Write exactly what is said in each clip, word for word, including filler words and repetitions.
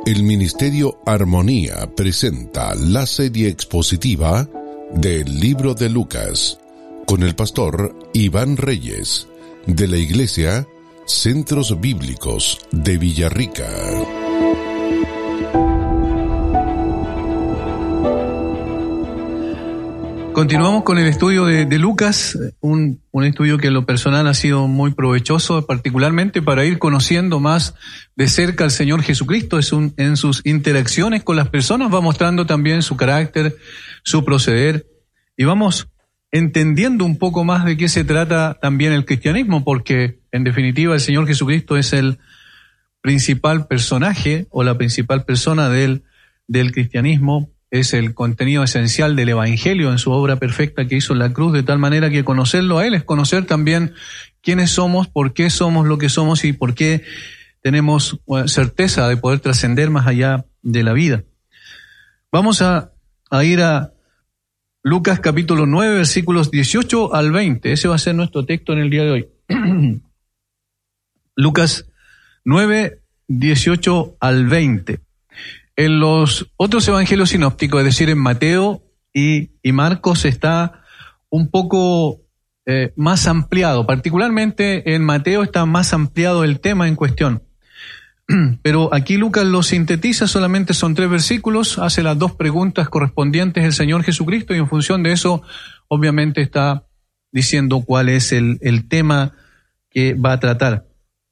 El Ministerio Armonía presenta la serie expositiva del Libro de Lucas con el pastor Iván Reyes de la Iglesia Centros Bíblicos de Villarrica. Continuamos con el estudio de, de Lucas, un, un estudio que en lo personal ha sido muy provechoso, particularmente para ir conociendo más de cerca al Señor Jesucristo. Es un, en sus interacciones con las personas va mostrando también su carácter, su proceder, y vamos entendiendo un poco más de qué se trata también el cristianismo, porque en definitiva el Señor Jesucristo es el principal personaje o la principal persona del, del cristianismo. Es el contenido esencial del Evangelio en su obra perfecta que hizo en la cruz, de tal manera que conocerlo a Él es conocer también quiénes somos, por qué somos lo que somos y por qué tenemos certeza de poder trascender más allá de la vida. Vamos a, a ir a Lucas capítulo nueve, versículos dieciocho al veinte. Ese va a ser nuestro texto en el día de hoy. Lucas nueve, dieciocho al veinte. En los otros evangelios sinópticos, es decir, en Mateo y, y Marcos, está un poco eh, más ampliado. Particularmente en Mateo está más ampliado el tema en cuestión. Pero aquí Lucas lo sintetiza, solamente son tres versículos, hace las dos preguntas correspondientes del Señor Jesucristo y en función de eso, obviamente está diciendo cuál es el, el tema que va a tratar.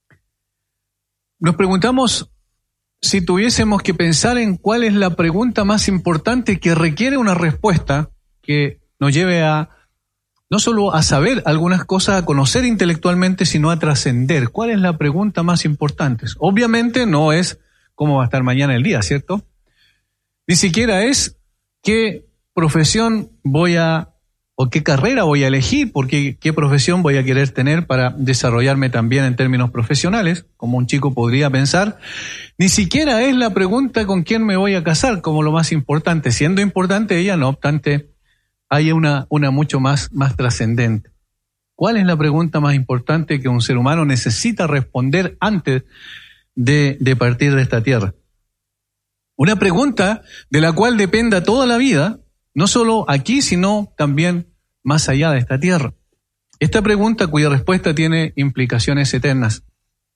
Nos preguntamos, si tuviésemos que pensar en cuál es la pregunta más importante que requiere una respuesta que nos lleve a, no solo a saber algunas cosas, a conocer intelectualmente, sino a trascender. ¿Cuál es la pregunta más importante? Obviamente no es cómo va a estar mañana el día, ¿cierto? Ni siquiera es qué profesión voy a, o qué carrera voy a elegir, porque qué profesión voy a querer tener para desarrollarme también en términos profesionales, como un chico podría pensar. Ni siquiera es la pregunta con quién me voy a casar como lo más importante, siendo importante ella, no obstante, hay una, una mucho más, más trascendente. ¿Cuál es la pregunta más importante que un ser humano necesita responder antes de, de partir de esta tierra? Una pregunta de la cual dependa toda la vida, no solo aquí, sino también más allá de esta tierra. Esta pregunta cuya respuesta tiene implicaciones eternas.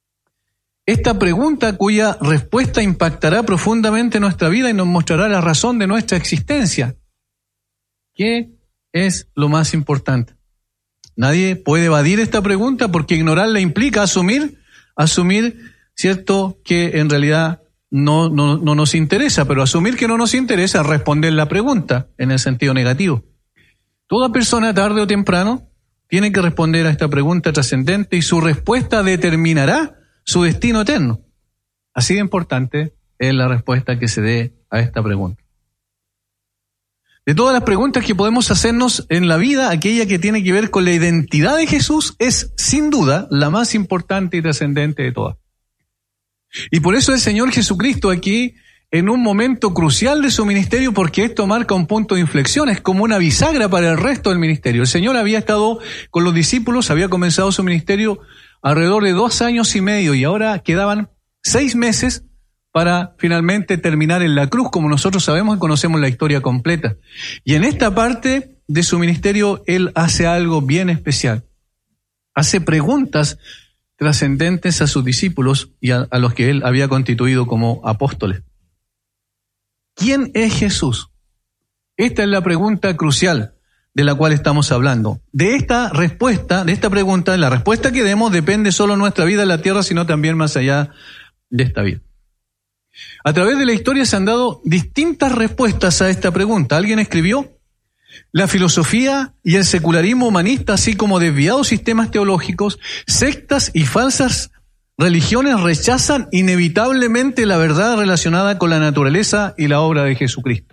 Esta pregunta cuya respuesta impactará profundamente nuestra vida y nos mostrará la razón de nuestra existencia. ¿Qué es lo más importante? Nadie puede evadir esta pregunta porque ignorarla implica asumir, asumir, cierto, que en realidad no, no, no nos interesa, pero asumir que no nos interesa es responder la pregunta en el sentido negativo. Toda persona, tarde o temprano, tiene que responder a esta pregunta trascendente y su respuesta determinará su destino eterno. Así de importante es la respuesta que se dé a esta pregunta. De todas las preguntas que podemos hacernos en la vida, aquella que tiene que ver con la identidad de Jesús es, sin duda, la más importante y trascendente de todas. Y por eso el Señor Jesucristo aquí, en un momento crucial de su ministerio, porque esto marca un punto de inflexión, es como una bisagra para el resto del ministerio. El Señor había estado con los discípulos, había comenzado su ministerio alrededor de dos años y medio y ahora quedaban seis meses para finalmente terminar en la cruz, como nosotros sabemos y conocemos la historia completa. Y en esta parte de su ministerio, Él hace algo bien especial. Hace preguntas trascendentes a sus discípulos y a, a los que Él había constituido como apóstoles. ¿Quién es Jesús? Esta es la pregunta crucial de la cual estamos hablando. De esta respuesta, de esta pregunta, la respuesta que demos depende solo de nuestra vida en la tierra, sino también más allá de esta vida. A través de la historia se han dado distintas respuestas a esta pregunta. Alguien escribió: la filosofía y el secularismo humanista, así como desviados sistemas teológicos, sectas y falsas religiones rechazan inevitablemente la verdad relacionada con la naturaleza y la obra de Jesucristo.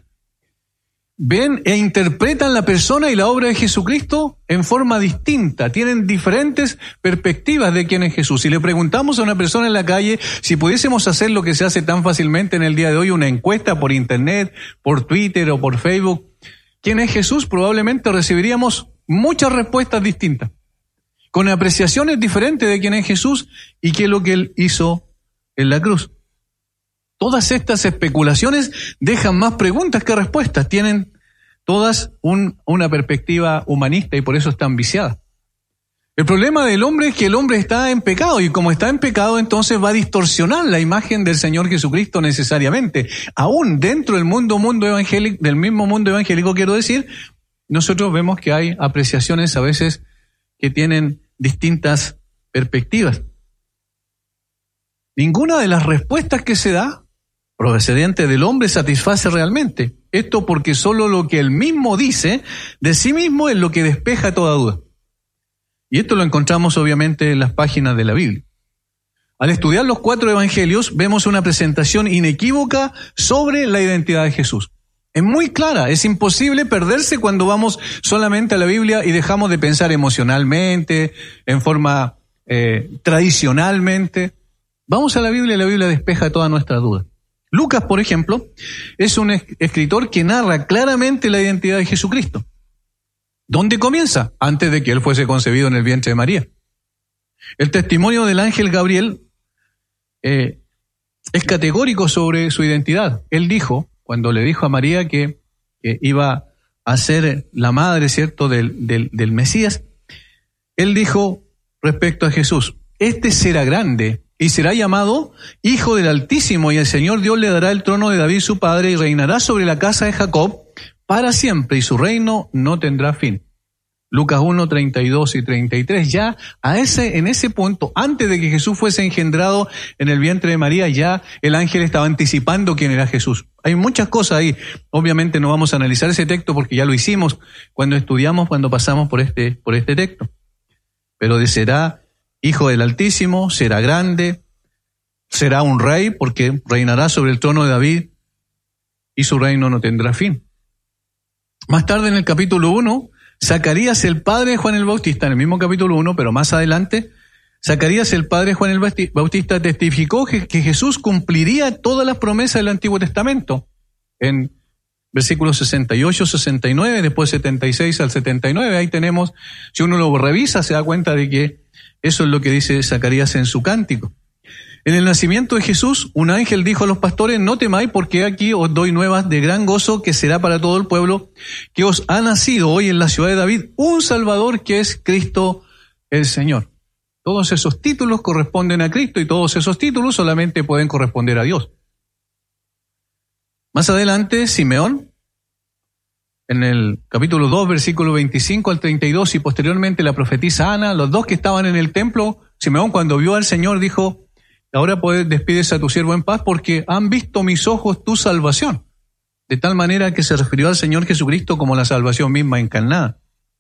Ven e interpretan la persona y la obra de Jesucristo en forma distinta, tienen diferentes perspectivas de quién es Jesús. Si le preguntamos a una persona en la calle si pudiésemos hacer lo que se hace tan fácilmente en el día de hoy, una encuesta por internet, por Twitter o por Facebook, ¿quién es Jesús?, probablemente recibiríamos muchas respuestas distintas, con apreciaciones diferentes de quién es Jesús y qué es lo que Él hizo en la cruz. Todas estas especulaciones dejan más preguntas que respuestas, tienen todas un, una perspectiva humanista y por eso están viciadas. El problema del hombre es que el hombre está en pecado y como está en pecado entonces va a distorsionar la imagen del Señor Jesucristo necesariamente. Aún dentro del mundo, mundo evangélico, del mismo mundo evangélico quiero decir, nosotros vemos que hay apreciaciones a veces que tienen distintas perspectivas. Ninguna de las respuestas que se da procedente del hombre satisface realmente. Esto porque solo lo que él mismo dice de sí mismo es lo que despeja toda duda. Y esto lo encontramos obviamente en las páginas de la Biblia. Al estudiar los cuatro evangelios vemos una presentación inequívoca sobre la identidad de Jesús. Es muy clara, es imposible perderse cuando vamos solamente a la Biblia y dejamos de pensar emocionalmente, en forma eh, tradicionalmente. Vamos a la Biblia y la Biblia despeja todas nuestras dudas. Lucas, por ejemplo, es un escritor que narra claramente la identidad de Jesucristo. ¿Dónde comienza? Antes de que él fuese concebido en el vientre de María. El testimonio del ángel Gabriel eh, es categórico sobre su identidad. Él dijo, cuando le dijo a María que, que iba a ser la madre, ¿cierto?, del, del, del Mesías, él dijo respecto a Jesús, este será grande y será llamado Hijo del Altísimo, y el Señor Dios le dará el trono de David su padre, y reinará sobre la casa de Jacob para siempre, y su reino no tendrá fin. Lucas uno, treinta y dos y treinta y tres. Ya a ese, en ese punto, antes de que Jesús fuese engendrado en el vientre de María, ya el ángel estaba anticipando quién era Jesús. Hay muchas cosas ahí. Obviamente no vamos a analizar ese texto porque ya lo hicimos cuando estudiamos, cuando pasamos por este, por este texto. Pero de será Hijo del Altísimo, será grande, será un rey porque reinará sobre el trono de David y su reino no tendrá fin. Más tarde en el capítulo uno, Zacarías, el padre de Juan el Bautista, en el mismo capítulo uno, pero más adelante, Zacarías, el padre de Juan el Bautista, testificó que, que Jesús cumpliría todas las promesas del Antiguo Testamento. En versículos sesenta y ocho, sesenta y nueve, después setenta y seis al setenta y nueve, ahí tenemos, si uno lo revisa, se da cuenta de que eso es lo que dice Zacarías en su cántico. En el nacimiento de Jesús, un ángel dijo a los pastores, no temáis, porque aquí os doy nuevas de gran gozo que será para todo el pueblo, que os ha nacido hoy en la ciudad de David un Salvador que es Cristo el Señor. Todos esos títulos corresponden a Cristo y todos esos títulos solamente pueden corresponder a Dios. Más adelante, Simeón, en el capítulo dos, versículo veinticinco al treinta y dos, y posteriormente la profetisa Ana, los dos que estaban en el templo, Simeón cuando vio al Señor dijo, ahora puedes, despides a tu siervo en paz porque han visto mis ojos tu salvación. De tal manera que se refirió al Señor Jesucristo como la salvación misma encarnada.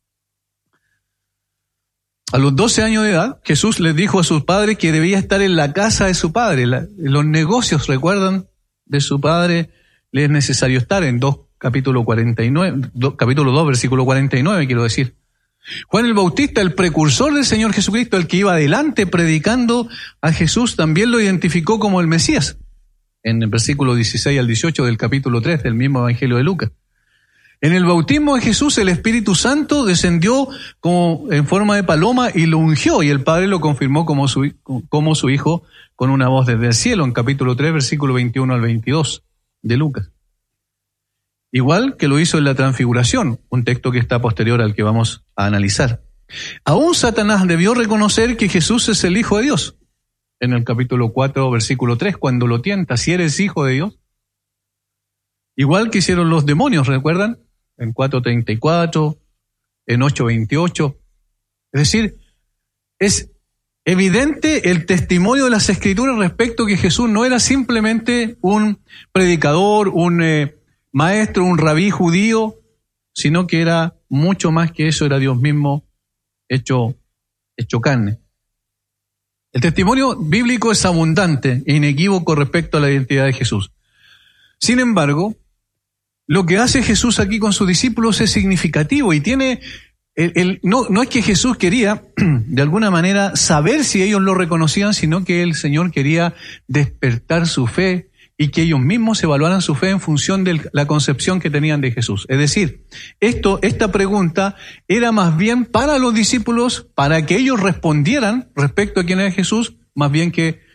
A los doce años de edad, Jesús les dijo a sus padres que debía estar en la casa de su padre. La, los negocios, recuerdan, de su padre, le es necesario estar en dos, capítulo cuarenta y nueve, do, capítulo dos, versículo cuarenta y nueve, quiero decir. Juan el Bautista, el precursor del Señor Jesucristo, el que iba adelante predicando a Jesús, también lo identificó como el Mesías, en el versículo dieciséis al dieciocho del capítulo tres del mismo Evangelio de Lucas. En el bautismo de Jesús, el Espíritu Santo descendió como en forma de paloma y lo ungió, y el Padre lo confirmó como su, como su Hijo con una voz desde el cielo, en capítulo tres, versículo veintiuno al veintidós de Lucas. Igual que lo hizo en la transfiguración, un texto que está posterior al que vamos a analizar. Aún Satanás debió reconocer que Jesús es el Hijo de Dios. En el capítulo cuatro, versículo tres, cuando lo tienta, si eres Hijo de Dios. Igual que hicieron los demonios, ¿recuerdan? En cuatro treinta y cuatro, en ocho veintiocho. Es decir, es evidente el testimonio de las Escrituras respecto a que Jesús no era simplemente un predicador, un eh, maestro, un rabí judío, sino que era mucho más que eso, era Dios mismo hecho, hecho carne. El testimonio bíblico es abundante e inequívoco respecto a la identidad de Jesús. Sin embargo, lo que hace Jesús aquí con sus discípulos es significativo y tiene, el, el, no, no es que Jesús quería de alguna manera saber si ellos lo reconocían, sino que el Señor quería despertar su fe y que ellos mismos evaluaran su fe en función de la concepción que tenían de Jesús. Es decir, esto, esta pregunta era más bien para los discípulos, para que ellos respondieran respecto a quién era Jesús, más bien que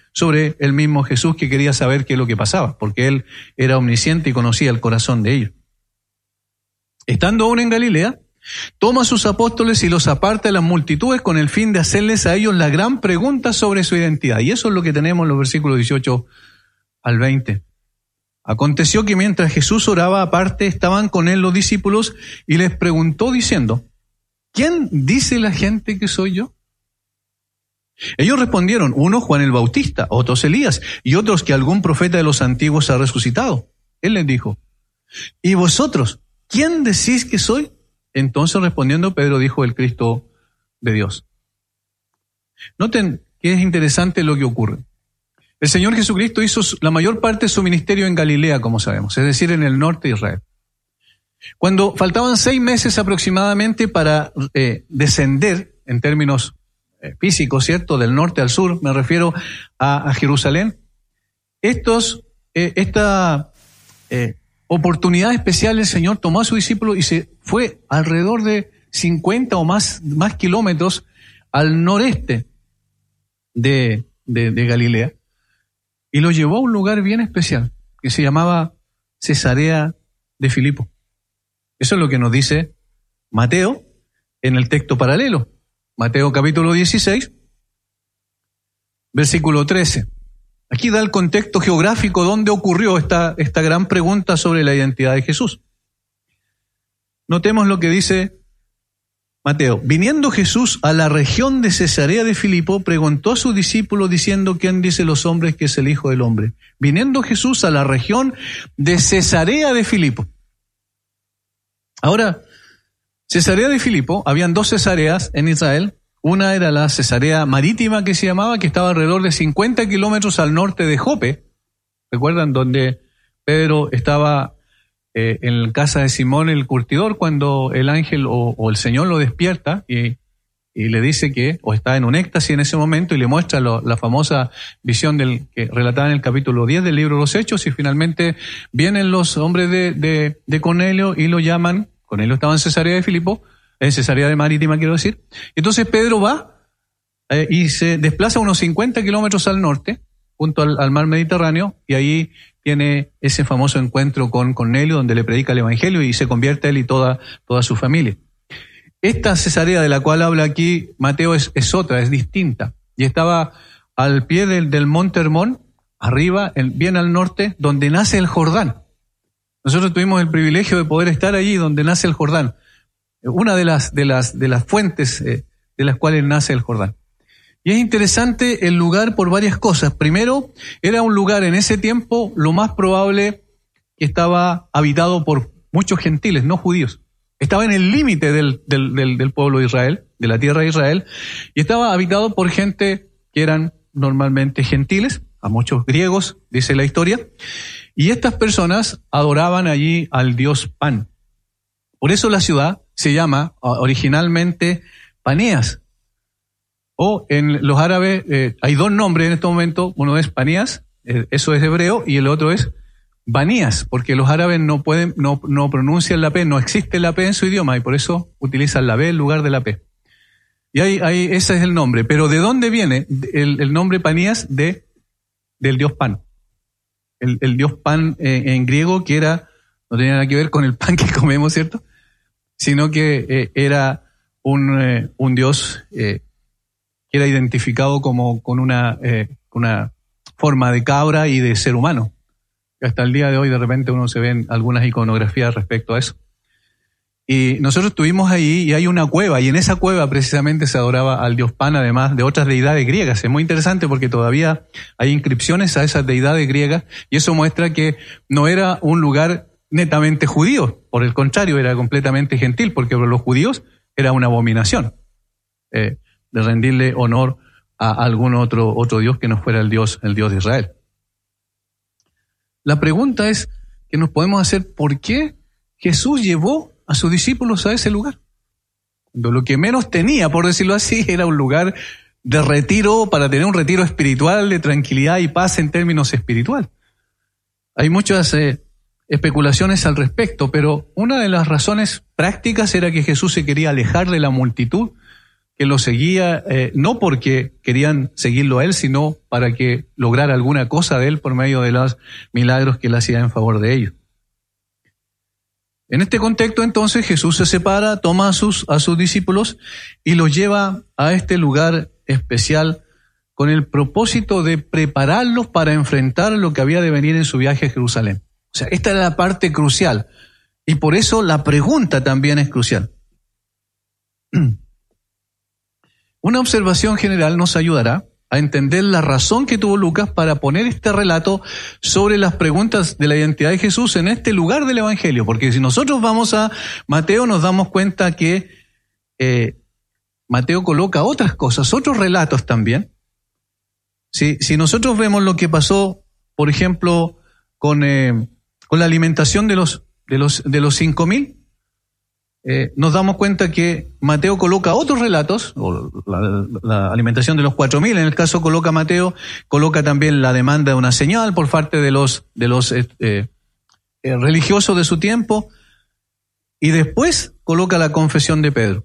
sobre el mismo Jesús, que quería saber qué es lo que pasaba, porque él era omnisciente y conocía el corazón de ellos. Estando aún en Galilea, toma a sus apóstoles y los aparta de las multitudes con el fin de hacerles a ellos la gran pregunta sobre su identidad. Y eso es lo que tenemos en los versículos dieciocho al veinte. Aconteció que mientras Jesús oraba aparte, estaban con él los discípulos y les preguntó diciendo: ¿quién dice la gente que soy yo? Ellos respondieron: unos Juan el Bautista, otros Elías, y otros que algún profeta de los antiguos ha resucitado. Él les dijo: ¿y vosotros, quién decís que soy? Entonces respondiendo Pedro dijo: el Cristo de Dios. Noten que es interesante lo que ocurre. El Señor Jesucristo hizo la mayor parte de su ministerio en Galilea, como sabemos, es decir, en el norte de Israel. Cuando faltaban seis meses aproximadamente para eh, descender, en términos eh, físicos, ¿cierto?, del norte al sur, me refiero a, a Jerusalén, estos, eh, esta eh, oportunidad especial el Señor tomó a su discípulo y se fue alrededor de cincuenta o más, más kilómetros al noreste de, de, de Galilea, y lo llevó a un lugar bien especial que se llamaba Cesarea de Filipo. Eso es lo que nos dice Mateo en el texto paralelo. Mateo capítulo dieciséis, versículo trece. Aquí da el contexto geográfico donde ocurrió esta, esta gran pregunta sobre la identidad de Jesús. Notemos lo que dice Mateo. Viniendo Jesús a la región de Cesarea de Filipo, preguntó a sus discípulos diciendo: ¿quién dicen los hombres que es el Hijo del Hombre? Viniendo Jesús a la región de Cesarea de Filipo. Ahora, Cesarea de Filipo, habían dos Cesareas en Israel. Una era la Cesarea marítima, que se llamaba, que estaba alrededor de cincuenta kilómetros al norte de Jope. ¿Recuerdan? Donde Pedro estaba eh, en casa de Simón el curtidor, cuando el ángel o, o el Señor lo despierta y, y le dice que, o está en un éxtasis en ese momento, y le muestra lo, la famosa visión del, que relatada en el capítulo diez del libro de los Hechos, y finalmente vienen los hombres de, de, de Cornelio y lo llaman. Cornelio estaba en Cesarea de Filipo, en Cesarea de Marítima, quiero decir. Entonces Pedro va eh, y se desplaza unos cincuenta kilómetros al norte, junto al, al mar Mediterráneo, y ahí tiene ese famoso encuentro con Cornelio, donde le predica el Evangelio y se convierte él y toda, toda su familia. Esta Cesarea de la cual habla aquí Mateo es, es otra, es distinta, y estaba al pie del, del monte Hermón, arriba, en, bien al norte, donde nace el Jordán. Nosotros tuvimos el privilegio de poder estar allí donde nace el Jordán, una de las, de las, de las fuentes eh, de las cuales nace el Jordán. Y es interesante el lugar por varias cosas. Primero, era un lugar en ese tiempo lo más probable que estaba habitado por muchos gentiles, no judíos. Estaba en el límite del, del, del, del pueblo de Israel, de la tierra de Israel, y estaba habitado por gente que eran normalmente gentiles, a muchos griegos, dice la historia, y estas personas adoraban allí al dios Pan. Por eso la ciudad se llama originalmente Paneas, o en los árabes eh, hay dos nombres en este momento, uno es Paneas, eh, eso es hebreo, y el otro es Banías, porque los árabes no pueden, no, no pronuncian la P, no existe la P en su idioma, y por eso utilizan la B en lugar de la P. Y ahí, ahí ese es el nombre. Pero ¿de dónde viene el, el nombre Panías? De, del dios Pan. El, el dios Pan eh, en griego, que era, no tenía nada que ver con el pan que comemos, ¿cierto? Sino que eh, era un, eh, un dios eh, que era identificado como con una, eh, una forma de cabra y de ser humano. Hasta el día de hoy de repente uno se ven algunas iconografías respecto a eso. Y nosotros estuvimos ahí y hay una cueva, y en esa cueva precisamente se adoraba al dios Pan, además de otras deidades griegas. Es muy interesante porque todavía hay inscripciones a esas deidades griegas, y eso muestra que no era un lugar netamente judío, por el contrario, era completamente gentil, porque para los judíos era una abominación eh, de rendirle honor a algún otro, otro dios que no fuera el dios, el dios de Israel. La pregunta es que nos podemos hacer: ¿por qué Jesús llevó a sus discípulos a ese lugar? Cuando lo que menos tenía, por decirlo así, era un lugar de retiro, para tener un retiro espiritual, de tranquilidad y paz en términos espirituales. Hay muchas eh, especulaciones al respecto, pero una de las razones prácticas era que Jesús se quería alejar de la multitud que lo seguía, eh, no porque querían seguirlo a él, sino para que lograra alguna cosa de él por medio de los milagros que él hacía en favor de ellos. En este contexto, entonces, Jesús se separa, toma a sus, a sus discípulos y los lleva a este lugar especial con el propósito de prepararlos para enfrentar lo que había de venir en su viaje a Jerusalén. O sea, esta era la parte crucial y por eso la pregunta también es crucial. Una observación general nos ayudará a entender la razón que tuvo Lucas para poner este relato sobre las preguntas de la identidad de Jesús en este lugar del Evangelio. Porque si nosotros vamos a Mateo nos damos cuenta que eh, Mateo coloca otras cosas, otros relatos también. Si, si nosotros vemos lo que pasó, por ejemplo, con, eh, con la alimentación de los, de los, de los cinco mil, Eh, nos damos cuenta que Mateo coloca otros relatos, o la, la alimentación de los cuatro mil, en el caso coloca Mateo, coloca también la demanda de una señal por parte de los, de los eh, eh, religiosos de su tiempo, y después coloca la confesión de Pedro.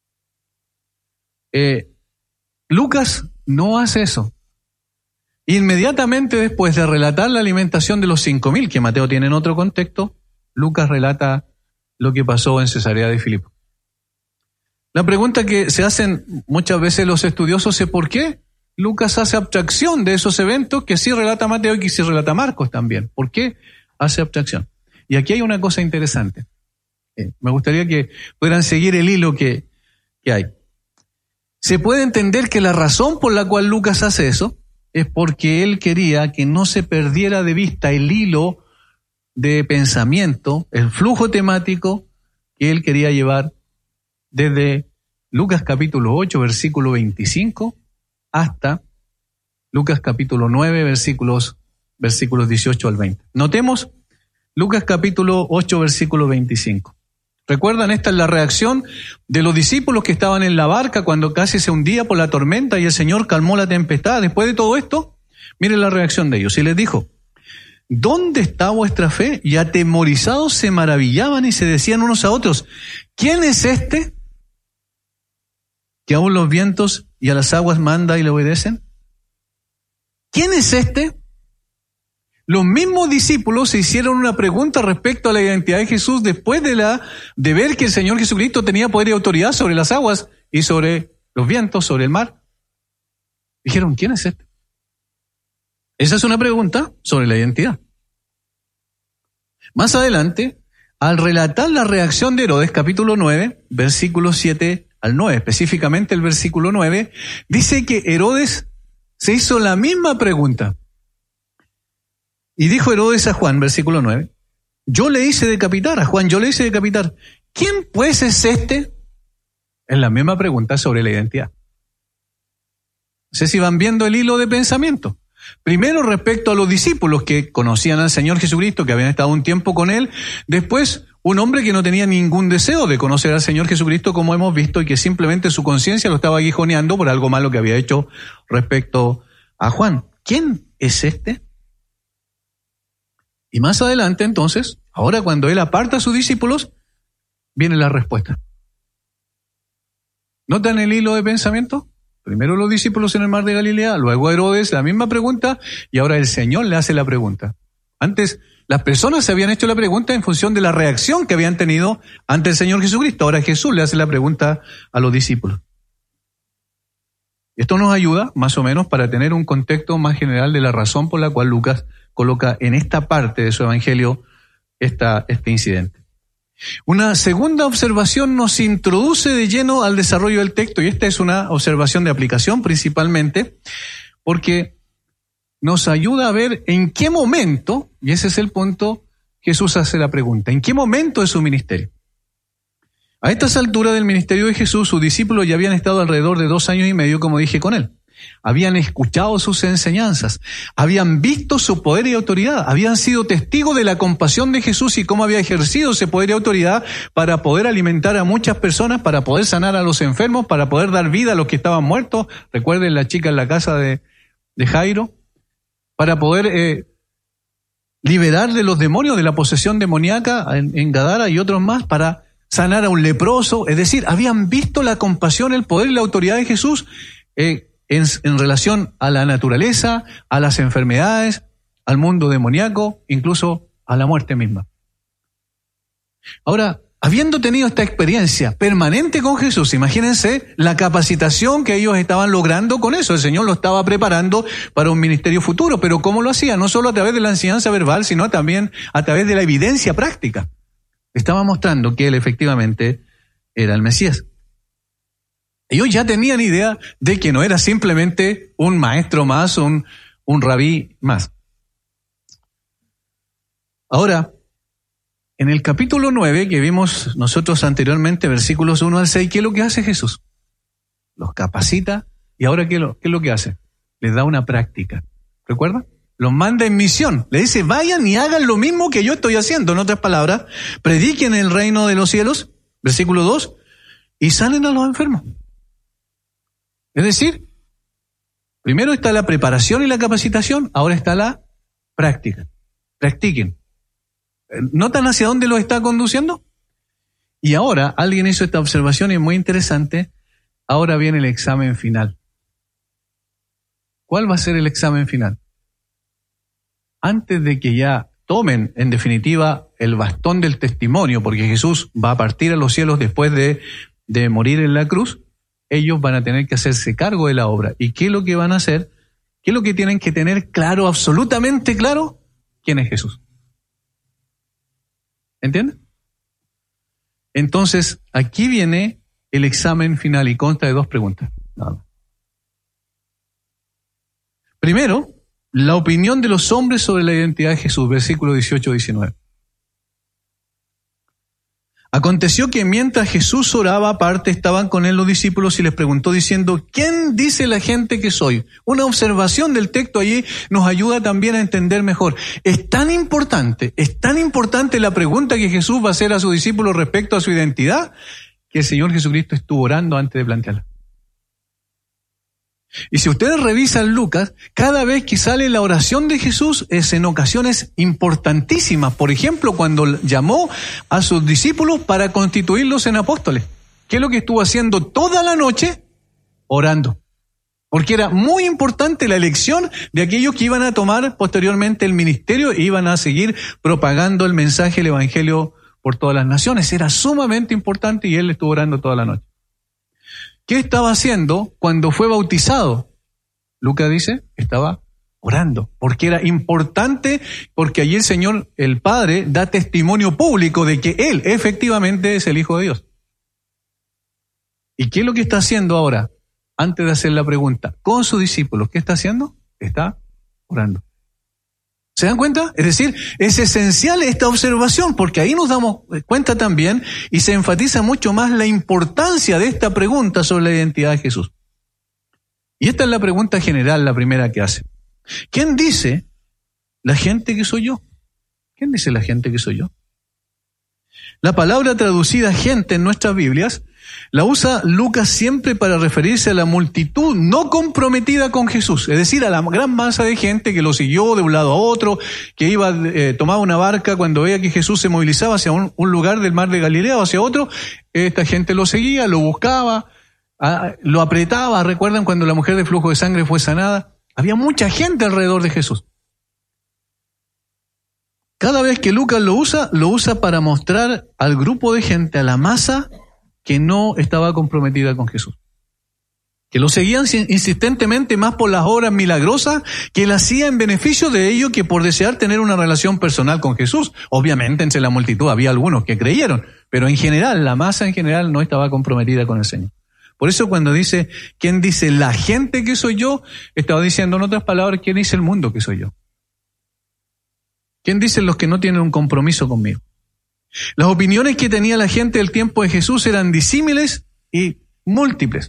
Eh, Lucas no hace eso. Inmediatamente después de relatar la alimentación de los cinco mil, que Mateo tiene en otro contexto, Lucas relata lo que pasó en Cesarea de Filipo. La pregunta que se hacen muchas veces los estudiosos es ¿por qué Lucas hace abstracción de esos eventos que sí relata Mateo y que sí relata Marcos también? ¿Por qué hace abstracción? Y aquí hay una cosa interesante. Eh, me gustaría que pudieran seguir el hilo que, que hay. Se puede entender que la razón por la cual Lucas hace eso es porque él quería que no se perdiera de vista el hilo de pensamiento, el flujo temático que él quería llevar desde Lucas capítulo ocho, versículo veinticinco, hasta Lucas capítulo nueve, versículos, versículos dieciocho al veinte. Notemos Lucas capítulo ocho, versículo veinticinco. ¿Recuerdan? Esta es la reacción de los discípulos que estaban en la barca cuando casi se hundía por la tormenta y el Señor calmó la tempestad. Después de todo esto, miren la reacción de ellos. Y les dijo: ¿dónde está vuestra fe? Y atemorizados se maravillaban y se decían unos a otros: ¿quién es este que aún los vientos y a las aguas manda y le obedecen? ¿Quién es este? Los mismos discípulos se hicieron una pregunta respecto a la identidad de Jesús después de, la, de ver que el Señor Jesucristo tenía poder y autoridad sobre las aguas y sobre los vientos, sobre el mar. Dijeron: ¿quién es este? Esa es una pregunta sobre la identidad. Más adelante, al relatar la reacción de Herodes, capítulo nueve, versículos siete al nueve, específicamente el versículo nueve, dice que Herodes se hizo la misma pregunta. Y dijo Herodes a Juan, versículo nueve, yo le hice decapitar, a Juan yo le hice decapitar. ¿Quién pues es este? Es la misma pregunta sobre la identidad. No sé si van viendo el hilo de pensamiento. Primero respecto a los discípulos que conocían al Señor Jesucristo, que habían estado un tiempo con Él. Después, un hombre que no tenía ningún deseo de conocer al Señor Jesucristo, como hemos visto, y que simplemente su conciencia lo estaba aguijoneando por algo malo que había hecho respecto a Juan. ¿Quién es este? Y más adelante, entonces, ahora cuando Él aparta a sus discípulos, viene la respuesta. ¿Notan el hilo de pensamiento? Primero los discípulos en el mar de Galilea, luego Herodes, la misma pregunta, y ahora el Señor le hace la pregunta. Antes, las personas se habían hecho la pregunta en función de la reacción que habían tenido ante el Señor Jesucristo. Ahora Jesús le hace la pregunta a los discípulos. Esto nos ayuda, más o menos, para tener un contexto más general de la razón por la cual Lucas coloca en esta parte de su evangelio esta, este incidente. Una segunda observación nos introduce de lleno al desarrollo del texto, y esta es una observación de aplicación principalmente, porque nos ayuda a ver en qué momento, y ese es el punto, Jesús hace la pregunta, ¿en qué momento de su ministerio? A estas alturas del ministerio de Jesús, sus discípulos ya habían estado alrededor de dos años y medio, como dije, con él. Habían escuchado sus enseñanzas, habían visto su poder y autoridad, habían sido testigos de la compasión de Jesús y cómo había ejercido ese poder y autoridad para poder alimentar a muchas personas, para poder sanar a los enfermos, para poder dar vida a los que estaban muertos. Recuerden la chica en la casa de, de Jairo, para poder eh, liberar de los demonios, de la posesión demoníaca en, en Gadara y otros más, para sanar a un leproso. Es decir, habían visto la compasión, el poder y la autoridad de Jesús eh, en, en relación a la naturaleza, a las enfermedades, al mundo demoníaco, incluso a la muerte misma. Ahora, habiendo tenido esta experiencia permanente con Jesús, imagínense la capacitación que ellos estaban logrando con eso. El Señor lo estaba preparando para un ministerio futuro, pero ¿cómo lo hacía? No solo a través de la enseñanza verbal, sino también a través de la evidencia práctica. Estaba mostrando que Él efectivamente era el Mesías. Ellos ya tenían idea de que no era simplemente un maestro más, un, un rabí más. Ahora, en el capítulo nueve que vimos nosotros anteriormente, versículos uno al seis, ¿qué es lo que hace Jesús? Los capacita y ahora ¿qué es lo, qué es lo que hace? Les da una práctica. ¿Recuerdan? Los manda en misión. Le dice, vayan y hagan lo mismo que yo estoy haciendo. En otras palabras, prediquen el reino de los cielos, versículo dos, y salen a los enfermos. Es decir, primero está la preparación y la capacitación, ahora está la práctica. Practiquen. ¿Notan hacia dónde los está conduciendo? Y ahora, alguien hizo esta observación y es muy interesante, ahora viene el examen final. ¿Cuál va a ser el examen final? Antes de que ya tomen, en definitiva, el bastón del testimonio, porque Jesús va a partir a los cielos después de, de morir en la cruz, ellos van a tener que hacerse cargo de la obra. ¿Y qué es lo que van a hacer? ¿Qué es lo que tienen que tener claro, absolutamente claro? ¿Quién es Jesús? ¿Entienden? Entonces, aquí viene el examen final y consta de dos preguntas. Nada. Primero, la opinión de los hombres sobre la identidad de Jesús, versículo dieciocho a diecinueve. Aconteció que mientras Jesús oraba aparte, estaban con él los discípulos y les preguntó diciendo, ¿quién dice la gente que soy? Una observación del texto allí nos ayuda también a entender mejor. Es tan importante, es tan importante la pregunta que Jesús va a hacer a sus discípulos respecto a su identidad, que el Señor Jesucristo estuvo orando antes de plantearla. Y si ustedes revisan Lucas, cada vez que sale la oración de Jesús es en ocasiones importantísimas. Por ejemplo, cuando llamó a sus discípulos para constituirlos en apóstoles. ¿Qué es lo que estuvo haciendo toda la noche? Orando. Porque era muy importante la elección de aquellos que iban a tomar posteriormente el ministerio e iban a seguir propagando el mensaje del Evangelio por todas las naciones. Era sumamente importante y él estuvo orando toda la noche. ¿Qué estaba haciendo cuando fue bautizado? Lucas dice, estaba orando, porque era importante, porque allí el Señor, el Padre, da testimonio público de que Él efectivamente es el Hijo de Dios. ¿Y qué es lo que está haciendo ahora? Antes de hacer la pregunta, con sus discípulos, ¿qué está haciendo? Está orando. ¿Se dan cuenta? Es decir, es esencial esta observación porque ahí nos damos cuenta también y se enfatiza mucho más la importancia de esta pregunta sobre la identidad de Jesús. Y esta es la pregunta general, la primera que hace. ¿Quién dice la gente que soy yo? ¿Quién dice la gente que soy yo? La palabra traducida gente en nuestras Biblias la usa Lucas siempre para referirse a la multitud no comprometida con Jesús, es decir, a la gran masa de gente que lo siguió de un lado a otro, que iba, eh, tomaba una barca cuando veía que Jesús se movilizaba hacia un, un lugar del mar de Galilea o hacia otro, esta gente lo seguía, lo buscaba, a, lo apretaba. ¿Recuerdan cuando la mujer de flujo de sangre fue sanada? Había mucha gente alrededor de Jesús. Cada vez que Lucas lo usa, lo usa para mostrar al grupo de gente, a la masa que no estaba comprometida con Jesús. Que lo seguían insistentemente más por las obras milagrosas que él hacía en beneficio de ellos que por desear tener una relación personal con Jesús. Obviamente entre la multitud había algunos que creyeron, pero en general, la masa en general no estaba comprometida con el Señor. Por eso cuando dice, ¿quién dice la gente que soy yo? Estaba diciendo en otras palabras, ¿quién dice el mundo que soy yo? ¿Quién dicen los que no tienen un compromiso conmigo? Las opiniones que tenía la gente del tiempo de Jesús eran disímiles y múltiples.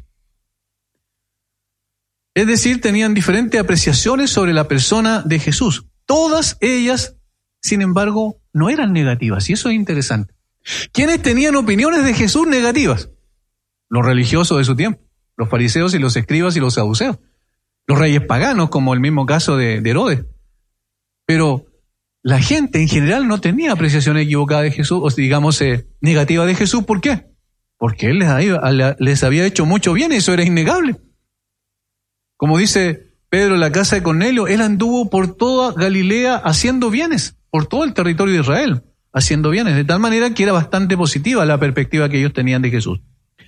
Es decir, tenían diferentes apreciaciones sobre la persona de Jesús. Todas ellas, sin embargo, no eran negativas, y eso es interesante. ¿Quiénes tenían opiniones de Jesús negativas? Los religiosos de su tiempo, los fariseos y los escribas y los saduceos, los reyes paganos, como el mismo caso de, de Herodes. Pero la gente en general no tenía apreciación equivocada de Jesús, o digamos eh, negativa de Jesús. ¿Por qué? Porque Él les había, les había hecho mucho bien, y eso era innegable. Como dice Pedro en la casa de Cornelio, Él anduvo por toda Galilea haciendo bienes, por todo el territorio de Israel, haciendo bienes, de tal manera que era bastante positiva la perspectiva que ellos tenían de Jesús.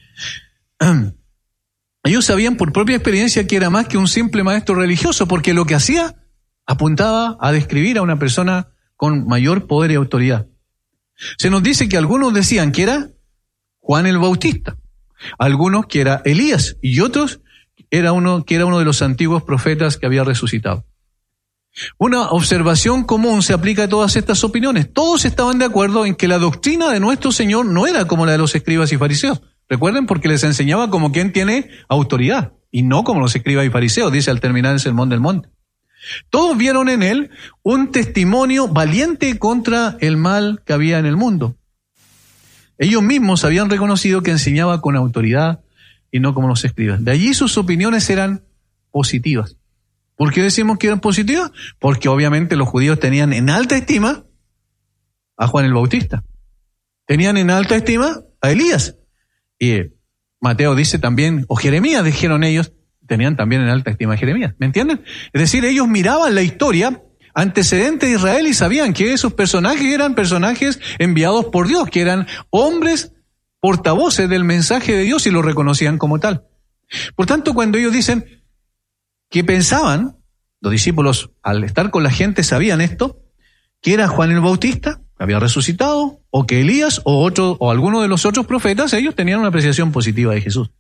Ellos sabían por propia experiencia que era más que un simple maestro religioso, porque lo que hacía apuntaba a describir a una persona con mayor poder y autoridad. Se nos dice que algunos decían que era Juan el Bautista, algunos que era Elías y otros era uno, que era uno de los antiguos profetas que había resucitado. Una observación común se aplica a todas estas opiniones. Todos estaban de acuerdo en que la doctrina de nuestro Señor no era como la de los escribas y fariseos. Recuerden, porque les enseñaba como quien tiene autoridad y no como los escribas y fariseos, dice al terminar el Sermón del Monte. Todos vieron en él un testimonio valiente contra el mal que había en el mundo. Ellos mismos habían reconocido que enseñaba con autoridad y no como los escribas. De allí sus opiniones eran positivas. ¿Por qué decimos que eran positivas? Porque obviamente los judíos tenían en alta estima a Juan el Bautista. Tenían en alta estima a Elías. Y Mateo dice también, o Jeremías, dijeron ellos, tenían también en alta estima a Jeremías. ¿Me entienden? Es decir, ellos miraban la historia antecedente de Israel y sabían que esos personajes eran personajes enviados por Dios, que eran hombres portavoces del mensaje de Dios y lo reconocían como tal. Por tanto, cuando ellos dicen que pensaban, los discípulos al estar con la gente sabían esto, que era Juan el Bautista, que había resucitado, o que Elías o otro, o alguno de los otros profetas, ellos tenían una apreciación positiva de Jesús.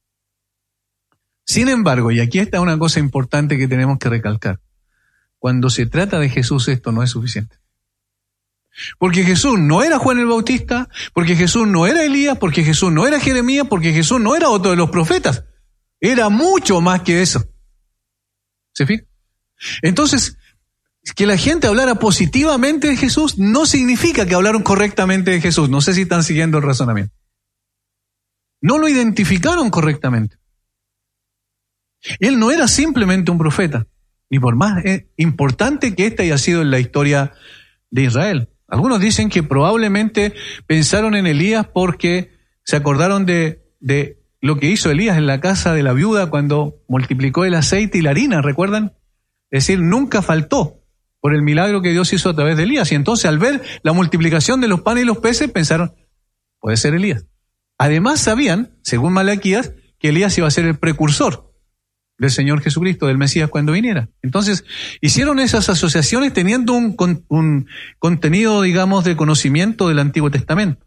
Sin embargo, y aquí está una cosa importante que tenemos que recalcar, cuando se trata de Jesús esto no es suficiente. Porque Jesús no era Juan el Bautista, porque Jesús no era Elías, porque Jesús no era Jeremías, porque Jesús no era otro de los profetas. Era mucho más que eso. ¿Se fijan? Entonces, que la gente hablara positivamente de Jesús no significa que hablaron correctamente de Jesús. No sé si están siguiendo el razonamiento. No lo identificaron correctamente. Él no era simplemente un profeta, ni por más eh, importante que éste haya sido en la historia de Israel. Algunos dicen que probablemente pensaron en Elías porque se acordaron de, de lo que hizo Elías en la casa de la viuda cuando multiplicó el aceite y la harina, ¿recuerdan? Es decir, nunca faltó por el milagro que Dios hizo a través de Elías. Y entonces al ver la multiplicación de los panes y los peces pensaron, puede ser Elías. Además sabían, según Malaquías, que Elías iba a ser el precursor del Señor Jesucristo, del Mesías cuando viniera. Entonces, hicieron esas asociaciones teniendo un, un contenido, digamos, de conocimiento del Antiguo Testamento.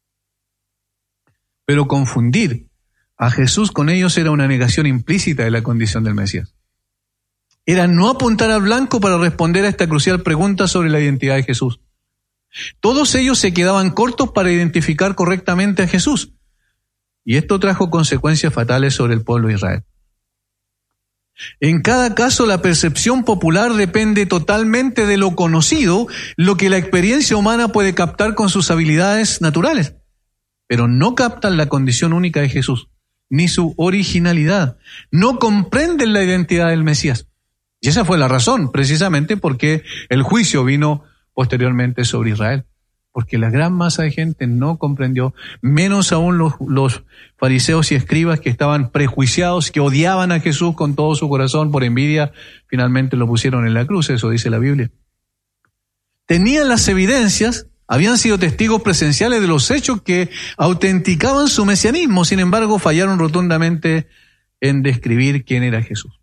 Pero confundir a Jesús con ellos era una negación implícita de la condición del Mesías. Era no apuntar al blanco para responder a esta crucial pregunta sobre la identidad de Jesús. Todos ellos se quedaban cortos para identificar correctamente a Jesús. Y esto trajo consecuencias fatales sobre el pueblo de Israel. En cada caso, la percepción popular depende totalmente de lo conocido, lo que la experiencia humana puede captar con sus habilidades naturales, pero no captan la condición única de Jesús, ni su originalidad. No comprenden la identidad del Mesías. Y esa fue la razón, precisamente, porque el juicio vino posteriormente sobre Israel. Porque la gran masa de gente no comprendió, menos aún los, los fariseos y escribas que estaban prejuiciados, que odiaban a Jesús con todo su corazón por envidia, finalmente lo pusieron en la cruz, eso dice la Biblia. Tenían las evidencias, habían sido testigos presenciales de los hechos que autenticaban su mesianismo, sin embargo fallaron rotundamente en describir quién era Jesús.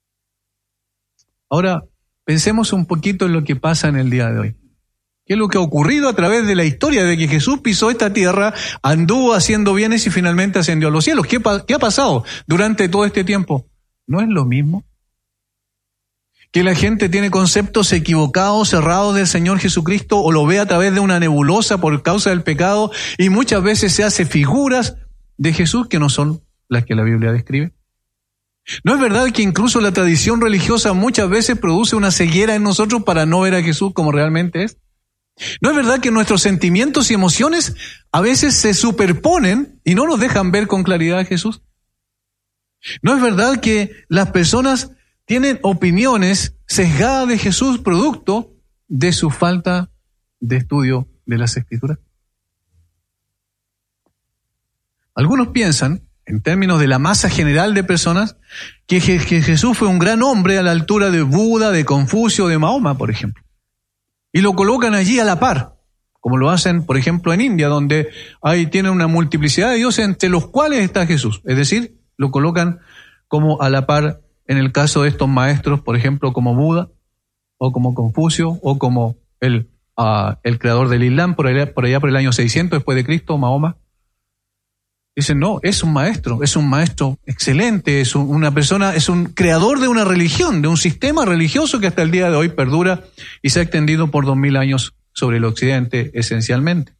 Ahora, pensemos un poquito en lo que pasa en el día de hoy. ¿Qué es lo que ha ocurrido a través de la historia de que Jesús pisó esta tierra, anduvo haciendo bienes y finalmente ascendió a los cielos? ¿Qué, qué ha pasado durante todo este tiempo? ¿No es lo mismo? Que la gente tiene conceptos equivocados, cerrados del Señor Jesucristo, o lo ve a través de una nebulosa por causa del pecado, y muchas veces se hace figuras de Jesús que no son las que la Biblia describe. ¿No es verdad que incluso la tradición religiosa muchas veces produce una ceguera en nosotros para no ver a Jesús como realmente es? ¿No es verdad que nuestros sentimientos y emociones a veces se superponen y no nos dejan ver con claridad a Jesús? ¿No es verdad que las personas tienen opiniones sesgadas de Jesús producto de su falta de estudio de las Escrituras? Algunos piensan, en términos de la masa general de personas, que, Je- que Jesús fue un gran hombre a la altura de Buda, de Confucio, de Mahoma, por ejemplo. Y lo colocan allí a la par, como lo hacen, por ejemplo, en India, donde hay, tienen una multiplicidad de dioses entre los cuales está Jesús. Es decir, lo colocan como a la par en el caso de estos maestros, por ejemplo, como Buda, o como Confucio, o como el, uh, el creador del Islam, por allá, por allá por el año seiscientos después de Cristo, Mahoma. Dicen, no, es un maestro, es un maestro excelente, es un, una persona, es un creador de una religión, de un sistema religioso que hasta el día de hoy perdura y se ha extendido por dos mil años sobre el occidente esencialmente.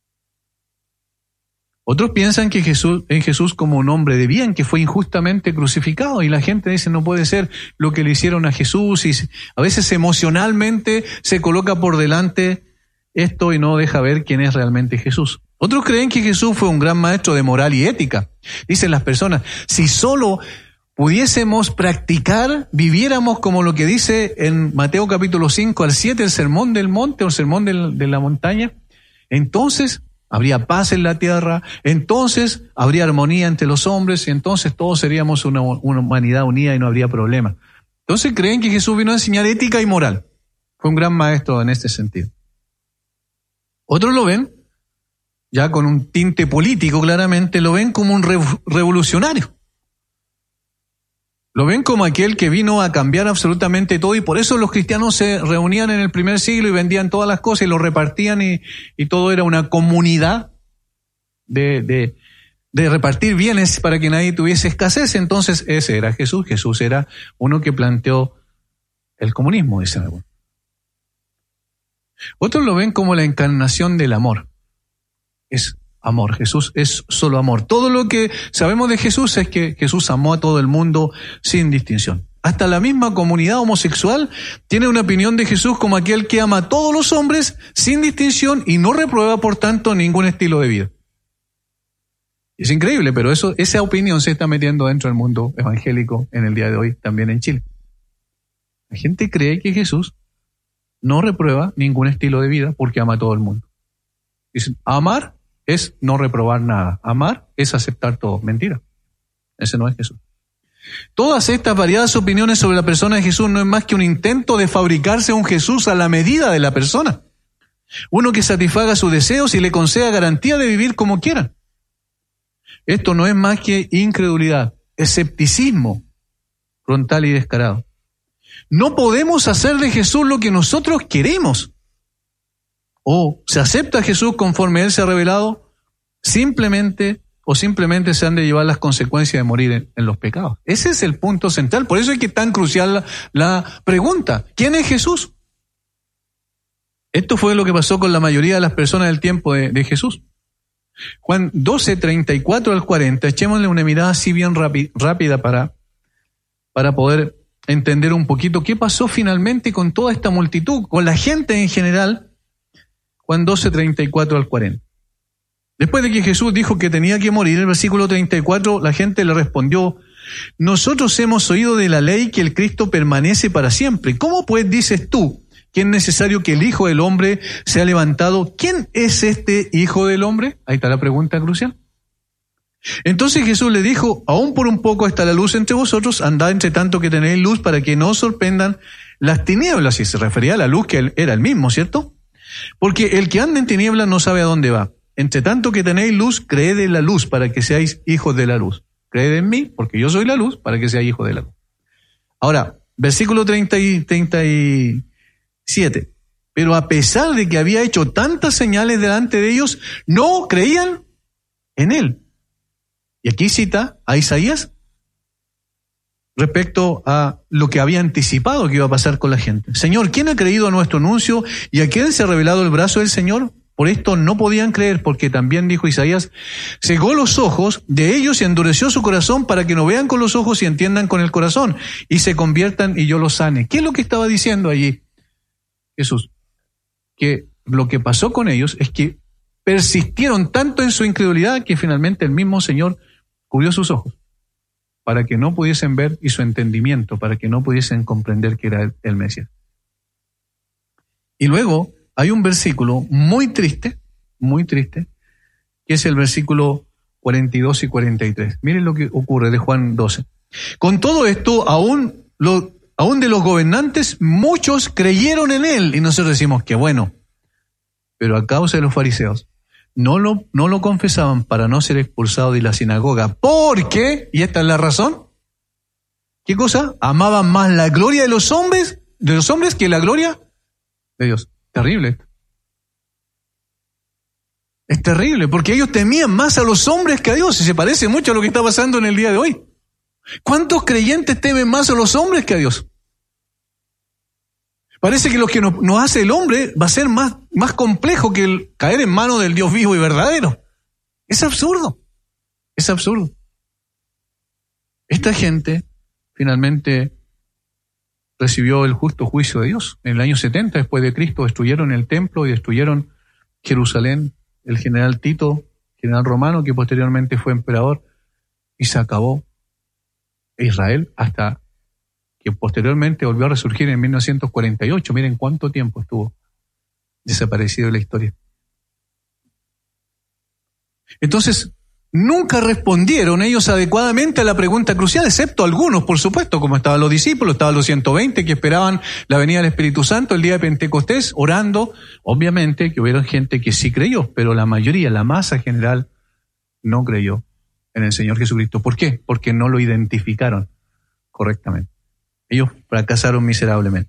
Otros piensan que Jesús, en Jesús como un hombre de bien, que fue injustamente crucificado, y la gente dice, no puede ser lo que le hicieron a Jesús, y a veces emocionalmente se coloca por delante esto y no deja ver quién es realmente Jesús. Otros creen que Jesús fue un gran maestro de moral y ética. Dicen las personas, si solo pudiésemos practicar, viviéramos como lo que dice en Mateo capítulo cinco al siete, el sermón del monte o el sermón del, de la montaña, entonces habría paz en la tierra, entonces habría armonía entre los hombres y entonces todos seríamos una, una humanidad unida y no habría problema. Entonces creen que Jesús vino a enseñar ética y moral. Fue un gran maestro en este sentido. Otros lo ven, ya con un tinte político claramente, lo ven como un revolucionario. Lo ven como aquel que vino a cambiar absolutamente todo y por eso los cristianos se reunían en el primer siglo y vendían todas las cosas y lo repartían y, y todo era una comunidad de, de, de repartir bienes para que nadie tuviese escasez. Entonces ese era Jesús. Jesús era uno que planteó el comunismo, dicen algunos. Otros lo ven como la encarnación del amor. Es amor, Jesús es solo amor. Todo lo que sabemos de Jesús es que Jesús amó a todo el mundo sin distinción. Hasta la misma comunidad homosexual tiene una opinión de Jesús como aquel que ama a todos los hombres sin distinción y no reprueba, por tanto, ningún estilo de vida. Es increíble, pero eso, esa opinión se está metiendo dentro del mundo evangélico en el día de hoy, también en Chile. La gente cree que Jesús no reprueba ningún estilo de vida porque ama a todo el mundo. Dicen, amar es no reprobar nada. Amar es aceptar todo. Mentira. Ese no es Jesús. Todas estas variadas opiniones sobre la persona de Jesús no es más que un intento de fabricarse un Jesús a la medida de la persona. Uno que satisfaga sus deseos y le conceda garantía de vivir como quiera. Esto no es más que incredulidad, escepticismo frontal y descarado. No podemos hacer de Jesús lo que nosotros queremos. O se acepta a Jesús conforme Él se ha revelado, simplemente o simplemente se han de llevar las consecuencias de morir en, en los pecados. Ese es el punto central. Por eso es que es tan crucial la, la pregunta. ¿Quién es Jesús? Esto fue lo que pasó con la mayoría de las personas del tiempo de, de Jesús. Juan doce, treinta y cuatro al cuarenta, echémosle una mirada así bien rápida, rápida para, para poder entender un poquito qué pasó finalmente con toda esta multitud, con la gente en general. Juan doce, treinta y cuatro al cuarenta. Después de que Jesús dijo que tenía que morir, en el versículo treinta y cuatro, la gente le respondió, nosotros hemos oído de la ley que el Cristo permanece para siempre. ¿Cómo pues dices tú que es necesario que el Hijo del Hombre sea levantado? ¿Quién es este Hijo del Hombre? Ahí está la pregunta crucial. Entonces Jesús le dijo, aún por un poco está la luz entre vosotros, andad entre tanto que tenéis luz para que no os sorprendan las tinieblas. Y se refería a la luz que él era el mismo, ¿cierto? Porque el que anda en tinieblas no sabe a dónde va. Entre tanto que tenéis luz, creed en la luz para que seáis hijos de la luz. Creed en mí, porque yo soy la luz, para que seáis hijos de la luz. Ahora, versículo treinta y, treinta y siete. Pero a pesar de que había hecho tantas señales delante de ellos, no creían en él. Y aquí cita a Isaías respecto a lo que había anticipado que iba a pasar con la gente. Señor, ¿quién ha creído a nuestro anuncio y a quién se ha revelado el brazo del Señor? Por esto no podían creer, porque también dijo Isaías, cegó los ojos de ellos y endureció su corazón para que no vean con los ojos y entiendan con el corazón y se conviertan y yo los sane. ¿Qué es lo que estaba diciendo allí Jesús? Que lo que pasó con ellos es que persistieron tanto en su incredulidad que finalmente el mismo Señor cubrió sus ojos para que no pudiesen ver y su entendimiento, para que no pudiesen comprender que era el, el Mesías. Y luego hay un versículo muy triste, muy triste, que es el versículo cuarenta y dos y cuarenta y tres. Miren lo que ocurre de Juan doce. Con todo esto, aún, lo, aún de los gobernantes, muchos creyeron en él. Y nosotros decimos que bueno, pero a causa de los fariseos, no lo, no lo confesaban para no ser expulsados de la sinagoga. Porque, y esta es la razón, ¿qué cosa? Amaban más la gloria de los hombres, de los hombres que la gloria de Dios. Terrible. Es terrible, porque ellos temían más a los hombres que a Dios, y se parece mucho a lo que está pasando en el día de hoy. ¿Cuántos creyentes temen más a los hombres que a Dios? Parece que lo que nos, nos hace el hombre va a ser más, más complejo que el caer en manos del Dios vivo y verdadero. Es absurdo, es absurdo. Esta gente finalmente recibió el justo juicio de Dios. En el año setenta después de Cristo destruyeron el templo y destruyeron Jerusalén. El general Tito, general romano, que posteriormente fue emperador, y se acabó Israel hasta que posteriormente volvió a resurgir en mil novecientos cuarenta y ocho. Miren cuánto tiempo estuvo desaparecido de la historia. Entonces, nunca respondieron ellos adecuadamente a la pregunta crucial, excepto algunos, por supuesto, como estaban los discípulos, estaban los ciento veinte que esperaban la venida del Espíritu Santo el día de Pentecostés, orando. Obviamente que hubieron gente que sí creyó, pero la mayoría, la masa general, no creyó en el Señor Jesucristo. ¿Por qué? Porque no lo identificaron correctamente. Ellos fracasaron miserablemente.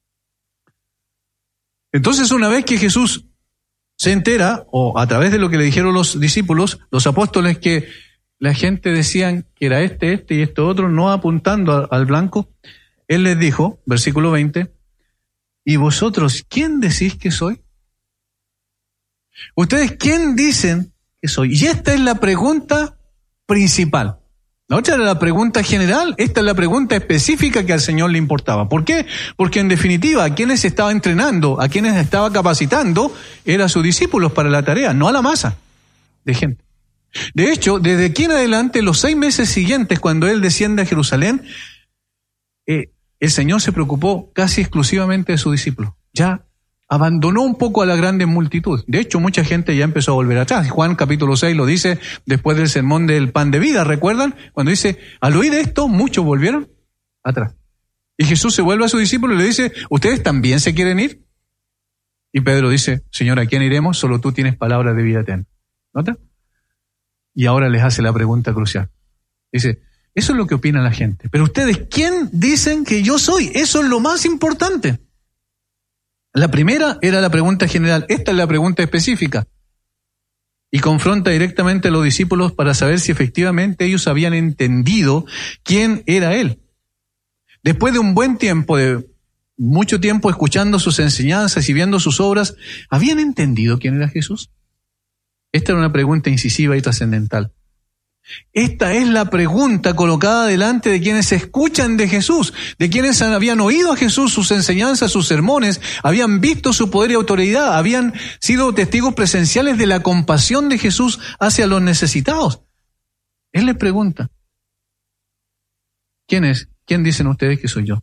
Entonces, una vez que Jesús se entera, o a través de lo que le dijeron los discípulos, los apóstoles, que la gente decían que era este, este y este otro, no apuntando a, al blanco, él les dijo, versículo veinte, ¿y vosotros quién decís que soy? ¿Ustedes quién dicen que soy? Y esta es la pregunta principal. La otra era la pregunta general, esta es la pregunta específica que al Señor le importaba. ¿Por qué? Porque en definitiva a quienes estaba entrenando, a quienes estaba capacitando, eran sus discípulos para la tarea, no a la masa de gente. De hecho, desde aquí en adelante, los seis meses siguientes, cuando Él desciende a Jerusalén, eh, el Señor se preocupó casi exclusivamente de sus discípulos. Ya abandonó un poco a la grande multitud. De hecho, mucha gente ya empezó a volver atrás. Juan capítulo seis lo dice después del sermón del pan de vida, ¿recuerdan? Cuando dice, al oír esto, muchos volvieron atrás. Y Jesús se vuelve a sus discípulos y le dice, ¿ustedes también se quieren ir? Y Pedro dice, Señor, ¿a quién iremos? Solo tú tienes palabras de vida eterna. ¿Nota? Y ahora les hace la pregunta crucial. Dice, eso es lo que opina la gente. Pero ustedes, ¿quién dicen que yo soy? Eso es lo más importante. La primera era la pregunta general, esta es la pregunta específica. Y confronta directamente a los discípulos para saber si efectivamente ellos habían entendido quién era Él. Después de un buen tiempo, de mucho tiempo escuchando sus enseñanzas y viendo sus obras, ¿habían entendido quién era Jesús? Esta era una pregunta incisiva y trascendental. Esta es la pregunta colocada delante de quienes escuchan de Jesús, de quienes habían oído a Jesús, sus enseñanzas, sus sermones, habían visto su poder y autoridad, habían sido testigos presenciales de la compasión de Jesús hacia los necesitados. Él les pregunta, ¿quién es? ¿Quién dicen ustedes que soy yo?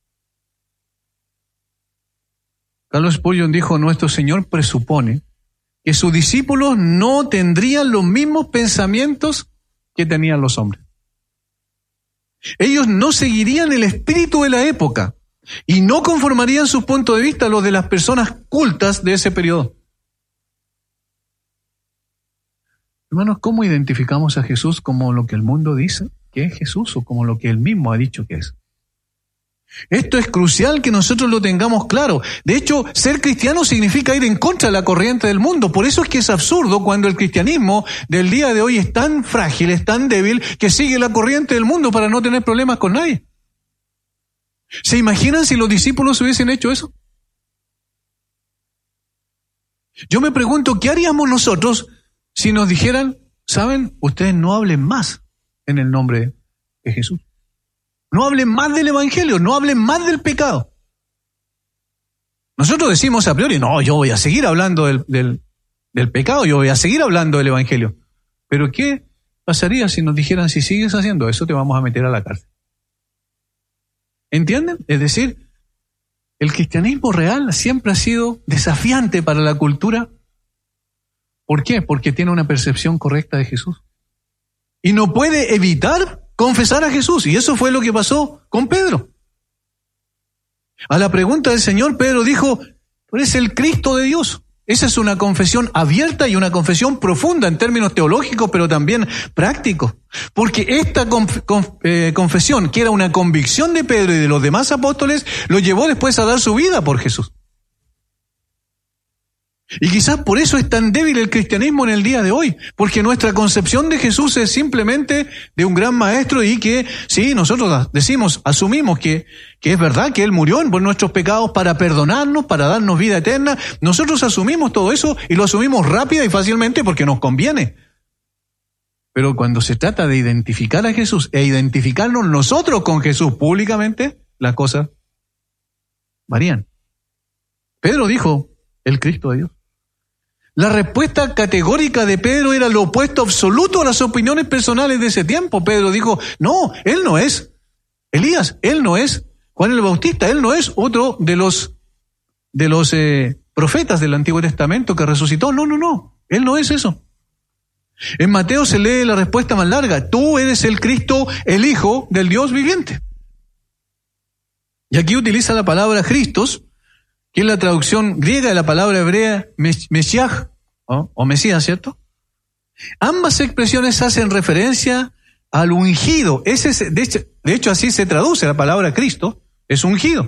Carlos Spurgeon dijo, nuestro Señor presupone que sus discípulos no tendrían los mismos pensamientos que tenían los hombres. Ellos no seguirían el espíritu de la época y no conformarían sus puntos de vista a los de las personas cultas de ese periodo. Hermanos, ¿cómo identificamos a Jesús como lo que el mundo dice que es Jesús o como lo que Él mismo ha dicho que es? Esto es crucial que nosotros lo tengamos claro. De hecho, ser cristiano significa ir en contra de la corriente del mundo. Por eso es que es absurdo cuando el cristianismo del día de hoy es tan frágil, es tan débil, que sigue la corriente del mundo para no tener problemas con nadie. ¿Se imaginan si los discípulos hubiesen hecho eso? Yo me pregunto, ¿qué haríamos nosotros si nos dijeran, saben, ustedes no hablen más en el nombre de Jesús? No hablen más del evangelio, no hablen más del pecado. Nosotros decimos a priori, no, yo voy a seguir hablando del, del, del pecado, yo voy a seguir hablando del evangelio. Pero ¿qué pasaría si nos dijeran, si sigues haciendo eso, te vamos a meter a la cárcel? ¿Entienden? Es decir, el cristianismo real siempre ha sido desafiante para la cultura. ¿Por qué? Porque tiene una percepción correcta de Jesús. Y no puede evitar confesar a Jesús. Y eso fue lo que pasó con Pedro. A la pregunta del Señor, Pedro dijo, tú eres el Cristo de Dios. Esa es una confesión abierta y una confesión profunda en términos teológicos, pero también prácticos. Porque esta conf- conf- eh, confesión, que era una convicción de Pedro y de los demás apóstoles, lo llevó después a dar su vida por Jesús. Y quizás por eso es tan débil el cristianismo en el día de hoy, porque nuestra concepción de Jesús es simplemente de un gran maestro y que, sí, nosotros decimos, asumimos que, que es verdad que Él murió por nuestros pecados para perdonarnos, para darnos vida eterna. Nosotros asumimos todo eso y lo asumimos rápida y fácilmente porque nos conviene. Pero cuando se trata de identificar a Jesús e identificarnos nosotros con Jesús públicamente, las cosas varían. Pedro dijo, el Cristo de Dios. La respuesta categórica de Pedro era lo opuesto absoluto a las opiniones personales de ese tiempo. Pedro dijo, no, él no es Elías, él no es Juan el Bautista, él no es otro de los, de los eh, profetas del Antiguo Testamento que resucitó. No, no, no, él no es eso. En Mateo se lee la respuesta más larga, tú eres el Cristo, el Hijo del Dios viviente. Y aquí utiliza la palabra Christos, que es la traducción griega de la palabra hebrea Mesías, ¿no? O Mesías, ¿cierto? Ambas expresiones hacen referencia al ungido. Ese es, de, hecho, de hecho, así se traduce la palabra Cristo, es ungido.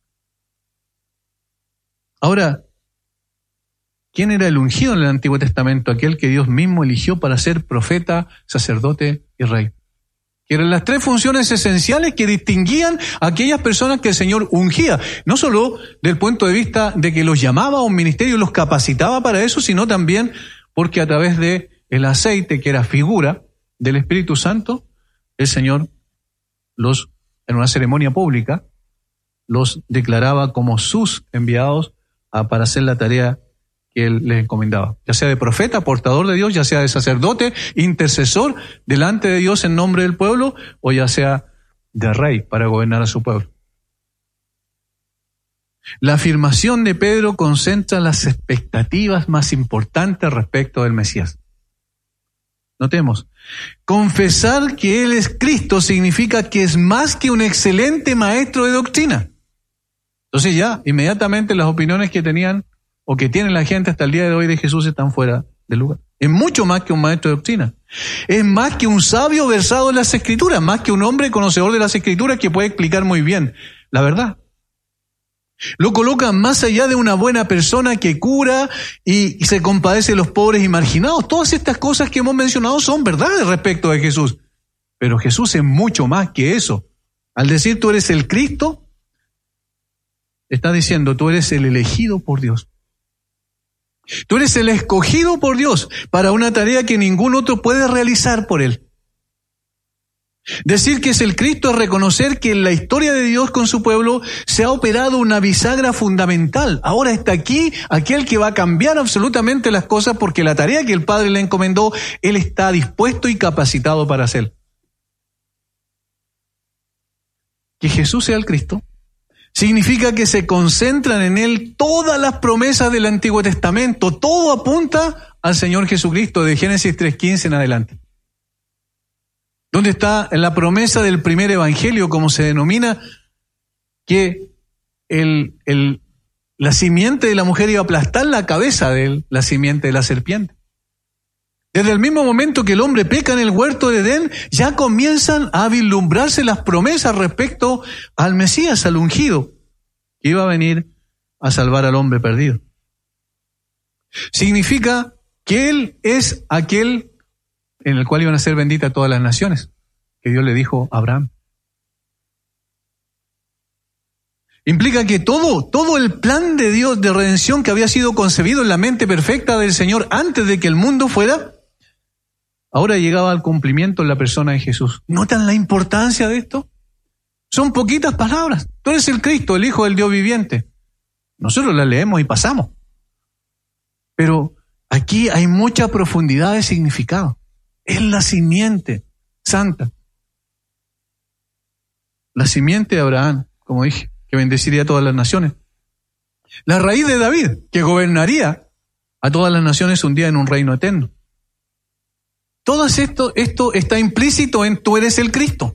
Ahora, ¿quién era el ungido en el Antiguo Testamento? Aquel que Dios mismo eligió para ser profeta, sacerdote y rey. Que eran las tres funciones esenciales que distinguían a aquellas personas que el Señor ungía. No solo del punto de vista de que los llamaba a un ministerio y los capacitaba para eso, sino también porque a través de el aceite, que era figura del Espíritu Santo, el Señor los, en una ceremonia pública, los declaraba como sus enviados a, para hacer la tarea que Él les encomendaba, ya sea de profeta, portador de Dios, ya sea de sacerdote, intercesor delante de Dios en nombre del pueblo, o ya sea de rey para gobernar a su pueblo. La afirmación de Pedro concentra las expectativas más importantes respecto del Mesías. Notemos, confesar que Él es Cristo significa que es más que un excelente maestro de doctrina. Entonces ya, inmediatamente las opiniones que tenían o que tiene la gente hasta el día de hoy de Jesús están fuera de lugar. Es mucho más que un maestro de doctrina. Es más que un sabio versado en las Escrituras, más que un hombre conocedor de las Escrituras que puede explicar muy bien la verdad. Lo coloca más allá de una buena persona que cura y, y se compadece de los pobres y marginados. Todas estas cosas que hemos mencionado son verdades respecto de Jesús. Pero Jesús es mucho más que eso. Al decir tú eres el Cristo, está diciendo tú eres el elegido por Dios. Tú eres el escogido por Dios para una tarea que ningún otro puede realizar por Él. Decir que es el Cristo es reconocer que en la historia de Dios con su pueblo se ha operado una bisagra fundamental. Ahora está aquí aquel que va a cambiar absolutamente las cosas porque la tarea que el Padre le encomendó, Él está dispuesto y capacitado para hacer. Que Jesús sea el Cristo significa que se concentran en Él todas las promesas del Antiguo Testamento. Todo apunta al Señor Jesucristo de Génesis tres quince en adelante. Donde está la promesa del primer evangelio, como se denomina, que el, el, la simiente de la mujer iba a aplastar la cabeza de la simiente de la serpiente. Desde el mismo momento que el hombre peca en el huerto de Edén, ya comienzan a vislumbrarse las promesas respecto al Mesías, al ungido, que iba a venir a salvar al hombre perdido. Significa que Él es aquel en el cual iban a ser benditas todas las naciones, que Dios le dijo a Abraham. Implica que todo, todo el plan de Dios de redención que había sido concebido en la mente perfecta del Señor antes de que el mundo fuera, ahora llegaba al cumplimiento en la persona de Jesús. ¿Notan la importancia de esto? Son poquitas palabras. Tú eres el Cristo, el Hijo del Dios viviente. Nosotros las leemos y pasamos. Pero aquí hay mucha profundidad de significado. Es la simiente santa. La simiente de Abraham, como dije, que bendeciría a todas las naciones. La raíz de David, que gobernaría a todas las naciones un día en un reino eterno. Todo esto, esto está implícito en tú eres el Cristo.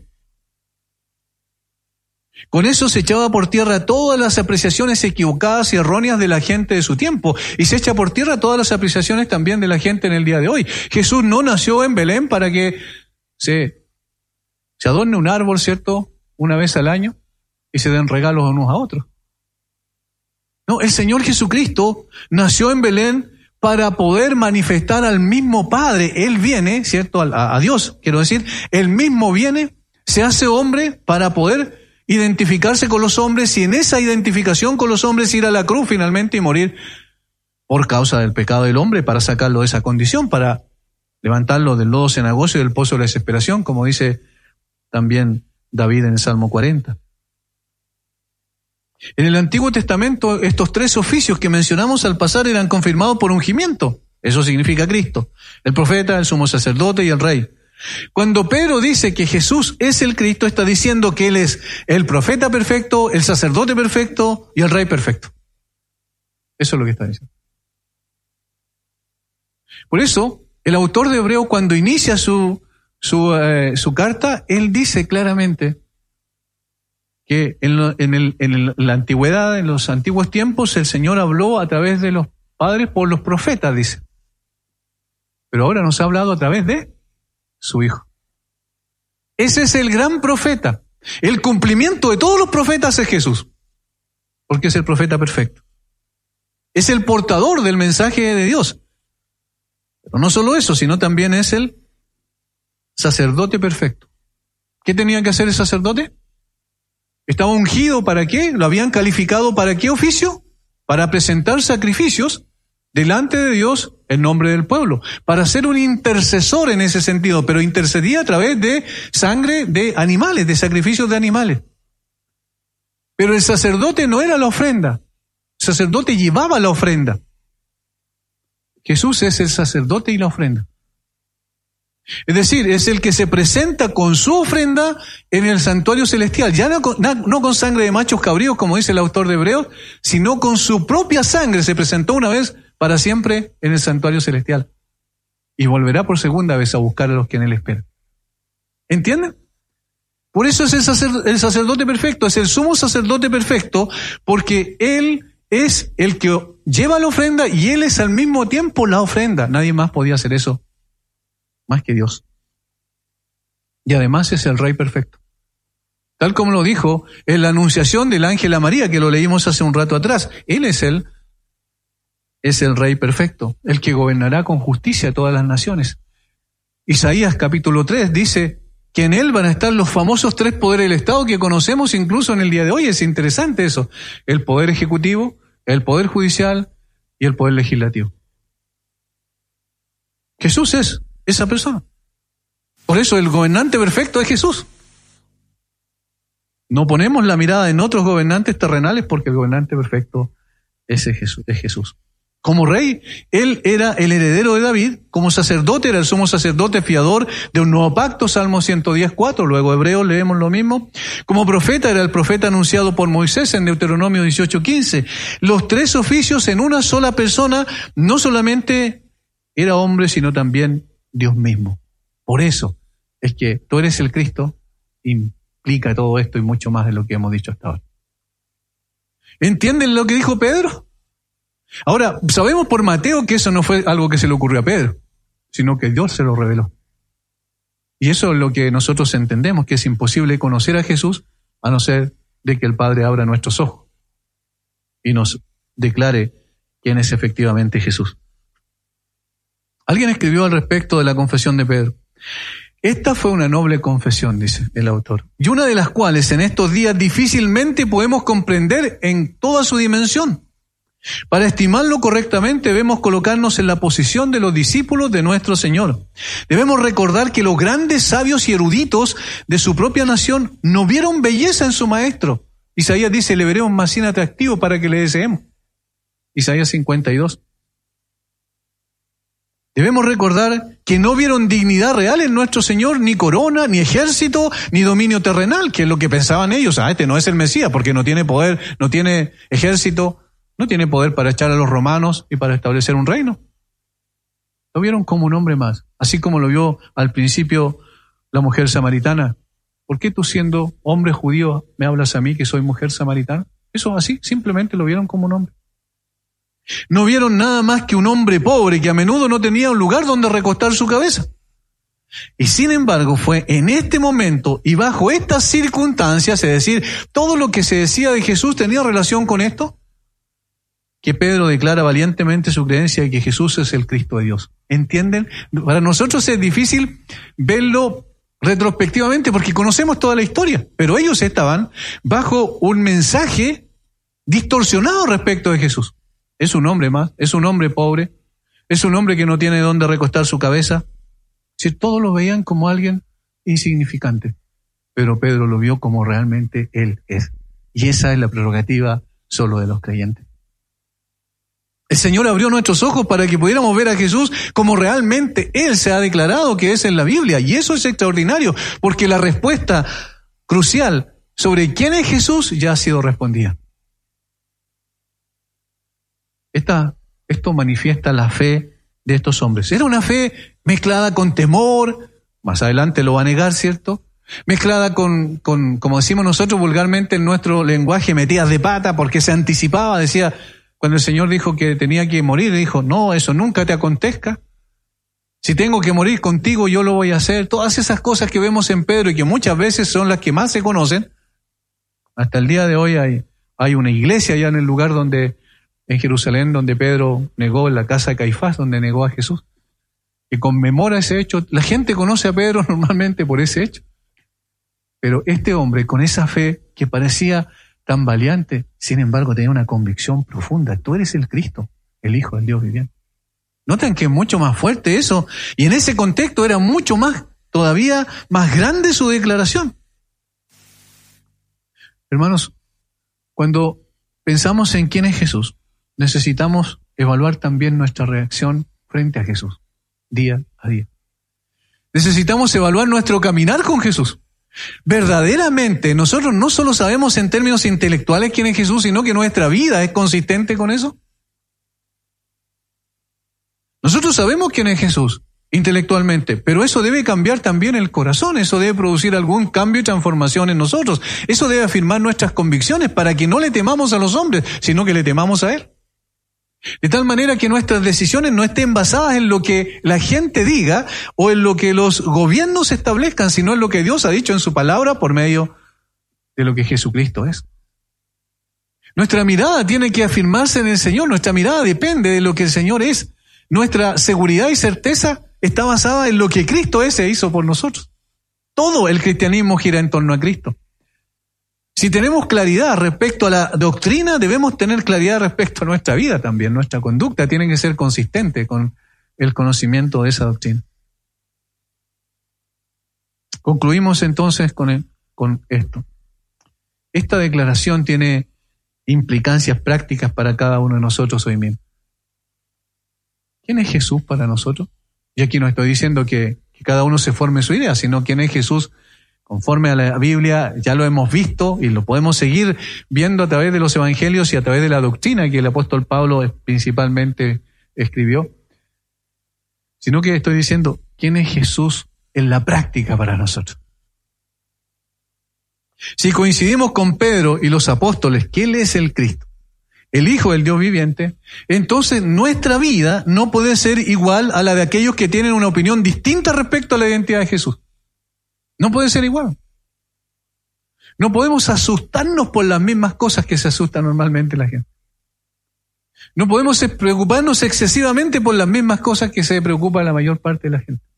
Con eso se echaba por tierra todas las apreciaciones equivocadas y erróneas de la gente de su tiempo. Y se echa por tierra todas las apreciaciones también de la gente en el día de hoy. Jesús no nació en Belén para que se, se adorne un árbol, ¿cierto?, una vez al año y se den regalos unos a otros. No, el Señor Jesucristo nació en Belén para poder manifestar al mismo Padre. Él viene, ¿cierto?, a, a Dios, quiero decir, Él mismo viene, se hace hombre para poder identificarse con los hombres y en esa identificación con los hombres ir a la cruz finalmente y morir por causa del pecado del hombre para sacarlo de esa condición, para levantarlo del lodo cenagoso y del pozo de la desesperación, como dice también David en el Salmo cuarenta. En el Antiguo Testamento estos tres oficios que mencionamos al pasar eran confirmados por ungimiento. Eso significa Cristo, el profeta, el sumo sacerdote y el rey. Cuando Pedro dice que Jesús es el Cristo, está diciendo que Él es el profeta perfecto, el sacerdote perfecto y el rey perfecto. Eso es lo que está diciendo. Por eso, el autor de Hebreos, cuando inicia su, su, eh, su carta, él dice claramente que en, lo, en, el, en el, la antigüedad, en los antiguos tiempos, el Señor habló a través de los padres por los profetas, dice. Pero ahora nos ha hablado a través de su Hijo. Ese es el gran profeta. El cumplimiento de todos los profetas es Jesús, porque es el profeta perfecto. Es el portador del mensaje de Dios. Pero no solo eso, sino también es el sacerdote perfecto. ¿Qué tenía que hacer el sacerdote? ¿Estaba ungido para qué? ¿Lo habían calificado para qué oficio? Para presentar sacrificios delante de Dios en nombre del pueblo, para ser un intercesor en ese sentido, pero intercedía a través de sangre de animales, de sacrificios de animales. Pero el sacerdote no era la ofrenda, el sacerdote llevaba la ofrenda. Jesús es el sacerdote y la ofrenda. Es decir, es el que se presenta con su ofrenda en el santuario celestial, ya no con, no con sangre de machos cabríos, como dice el autor de Hebreos, sino con su propia sangre se presentó una vez para siempre en el santuario celestial. Y volverá por segunda vez a buscar a los que en él esperan. ¿Entienden? Por eso es el, sacer, el sacerdote perfecto, es el sumo sacerdote perfecto, porque él es el que lleva la ofrenda y él es al mismo tiempo la ofrenda. Nadie más podía hacer eso más que Dios. Y además es el Rey perfecto. Tal como lo dijo en la anunciación del ángel a María, que lo leímos hace un rato atrás. Él es el, es el Rey perfecto, el que gobernará con justicia a todas las naciones. Isaías capítulo tres dice que en él van a estar los famosos tres poderes del Estado que conocemos incluso en el día de hoy. Es interesante eso. El poder ejecutivo, el poder judicial y el poder legislativo. Jesús es esa persona. Por eso el gobernante perfecto es Jesús. No ponemos la mirada en otros gobernantes terrenales porque el gobernante perfecto es Jesús. Es Jesús. Como rey, él era el heredero de David. Como sacerdote, era el sumo sacerdote fiador de un nuevo pacto, Salmo ciento diez, cuatro. Luego Hebreos leemos lo mismo. Como profeta, era el profeta anunciado por Moisés en Deuteronomio dieciocho, quince. Los tres oficios en una sola persona, no solamente era hombre, sino también Dios mismo. Por eso es que tú eres el Cristo, implica todo esto y mucho más de lo que hemos dicho hasta ahora. ¿Entienden lo que dijo Pedro? Ahora, sabemos por Mateo que eso no fue algo que se le ocurrió a Pedro, sino que Dios se lo reveló. Y eso es lo que nosotros entendemos, que es imposible conocer a Jesús a no ser de que el Padre abra nuestros ojos y nos declare quién es efectivamente Jesús. Alguien escribió al respecto de la confesión de Pedro. Esta fue una noble confesión, dice el autor, y una de las cuales en estos días difícilmente podemos comprender en toda su dimensión. Para estimarlo correctamente debemos colocarnos en la posición de los discípulos de nuestro Señor. Debemos recordar que los grandes sabios y eruditos de su propia nación no vieron belleza en su maestro. Isaías dice, le veremos más sin atractivo para que le deseemos. Isaías cincuenta y dos. Debemos recordar que no vieron dignidad real en nuestro Señor, ni corona, ni ejército, ni dominio terrenal, que es lo que pensaban ellos. Ah, este no es el Mesías porque no tiene poder, no tiene ejército, no tiene poder para echar a los romanos y para establecer un reino. Lo vieron como un hombre más, así como lo vio al principio la mujer samaritana. ¿Por qué tú, siendo hombre judío, me hablas a mí que soy mujer samaritana? Eso así, simplemente lo vieron como un hombre. No vieron nada más que un hombre pobre que a menudo no tenía un lugar donde recostar su cabeza. Y sin embargo fue en este momento y bajo estas circunstancias, es decir, todo lo que se decía de Jesús tenía relación con esto, que Pedro declara valientemente su creencia de que Jesús es el Cristo de Dios. ¿Entienden? Para nosotros es difícil verlo retrospectivamente porque conocemos toda la historia, pero ellos estaban bajo un mensaje distorsionado respecto de Jesús. Es un hombre más, es un hombre pobre, es un hombre que no tiene dónde recostar su cabeza. Si todos lo veían como alguien insignificante, pero Pedro lo vio como realmente él es. Y esa es la prerrogativa solo de los creyentes. El Señor abrió nuestros ojos para que pudiéramos ver a Jesús como realmente Él se ha declarado que es en la Biblia. Y eso es extraordinario, porque la respuesta crucial sobre quién es Jesús ya ha sido respondida. Esta, esto manifiesta la fe de estos hombres. Era una fe mezclada con temor, más adelante lo va a negar, ¿cierto? Mezclada con, con como decimos nosotros vulgarmente en nuestro lenguaje, metidas de pata, porque se anticipaba, decía, cuando el Señor dijo que tenía que morir, dijo, no, eso nunca te acontezca. Si tengo que morir contigo, yo lo voy a hacer. Todas esas cosas que vemos en Pedro y que muchas veces son las que más se conocen. Hasta el día de hoy hay, hay una iglesia allá en el lugar donde, en Jerusalén, donde Pedro negó, en la casa de Caifás, donde negó a Jesús, que conmemora ese hecho. La gente conoce a Pedro normalmente por ese hecho. Pero este hombre, con esa fe que parecía tan valiente, sin embargo tenía una convicción profunda. Tú eres el Cristo, el Hijo del Dios viviente. Notan que es mucho más fuerte eso, y en ese contexto era mucho más, todavía más grande su declaración. Hermanos, cuando pensamos en quién es Jesús, necesitamos evaluar también nuestra reacción frente a Jesús, día a día. Necesitamos evaluar nuestro caminar con Jesús. Verdaderamente, nosotros no solo sabemos en términos intelectuales quién es Jesús, sino que nuestra vida es consistente con eso. Nosotros sabemos quién es Jesús intelectualmente, pero eso debe cambiar también el corazón, eso debe producir algún cambio y transformación en nosotros. Eso debe afirmar nuestras convicciones para que no le temamos a los hombres, sino que le temamos a Él. De tal manera que nuestras decisiones no estén basadas en lo que la gente diga o en lo que los gobiernos establezcan, sino en lo que Dios ha dicho en su palabra por medio de lo que Jesucristo es. Nuestra mirada tiene que afirmarse en el Señor, nuestra mirada depende de lo que el Señor es. Nuestra seguridad y certeza está basada en lo que Cristo es e hizo por nosotros. Todo el cristianismo gira en torno a Cristo. Si tenemos claridad respecto a la doctrina, debemos tener claridad respecto a nuestra vida también. Nuestra conducta tiene que ser consistente con el conocimiento de esa doctrina. Concluimos entonces con, el, con esto. Esta declaración tiene implicancias prácticas para cada uno de nosotros hoy mismo. ¿Quién es Jesús para nosotros? Y aquí no estoy diciendo que, que cada uno se forme su idea, sino quién es Jesús conforme a la Biblia. Ya lo hemos visto y lo podemos seguir viendo a través de los evangelios y a través de la doctrina que el apóstol Pablo principalmente escribió. Sino que estoy diciendo quién es Jesús en la práctica para nosotros. Si coincidimos con Pedro y los apóstoles que Él es el Cristo, el Hijo del Dios viviente, entonces nuestra vida no puede ser igual a la de aquellos que tienen una opinión distinta respecto a la identidad de Jesús. No puede ser igual. No podemos asustarnos por las mismas cosas que se asusta normalmente la gente. No podemos preocuparnos excesivamente por las mismas cosas que se preocupa la mayor parte de la gente.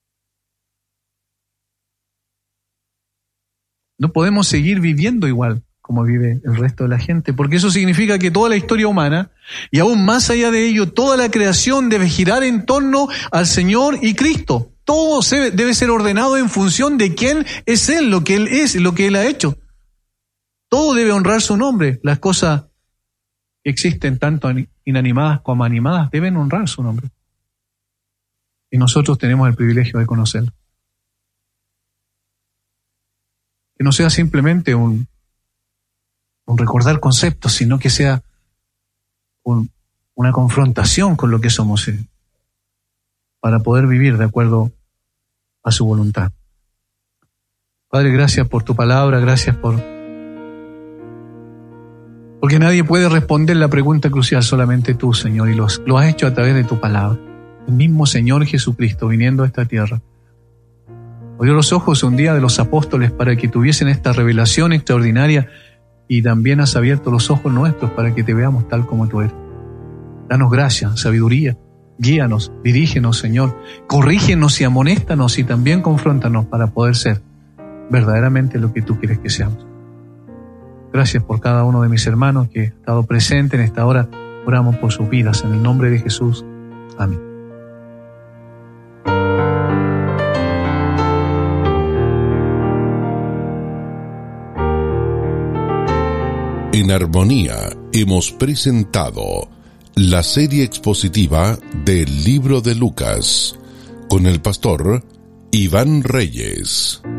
No podemos seguir viviendo igual como vive el resto de la gente, porque eso significa que toda la historia humana, y aún más allá de ello, toda la creación debe girar en torno al Señor y Cristo. Todo se debe ser ordenado en función de quién es Él, lo que Él es, lo que Él ha hecho. Todo debe honrar su nombre. Las cosas que existen, tanto inanimadas como animadas, deben honrar su nombre. y nosotros tenemos el privilegio de conocerlo. Que no sea simplemente un, un recordar conceptos, sino que sea un, una confrontación con lo que somos Él, para poder vivir de acuerdo a su voluntad. Padre, gracias por tu palabra, gracias por... Porque nadie puede responder la pregunta crucial, solamente tú, Señor, y los, lo has hecho a través de tu palabra. El mismo Señor Jesucristo viniendo a esta tierra. Abrió los ojos un día de los apóstoles para que tuviesen esta revelación extraordinaria, y también has abierto los ojos nuestros para que te veamos tal como tú eres. Danos gracia, sabiduría, guíanos, dirígenos, Señor, corrígenos y amonéstanos y también confróntanos para poder ser verdaderamente lo que tú quieres que seamos. Gracias por cada uno de mis hermanos que ha estado presente en esta hora. Oramos por sus vidas en el nombre de Jesús. Amén. En Armonía hemos presentado la serie expositiva del libro de Lucas con el pastor Iván Reyes.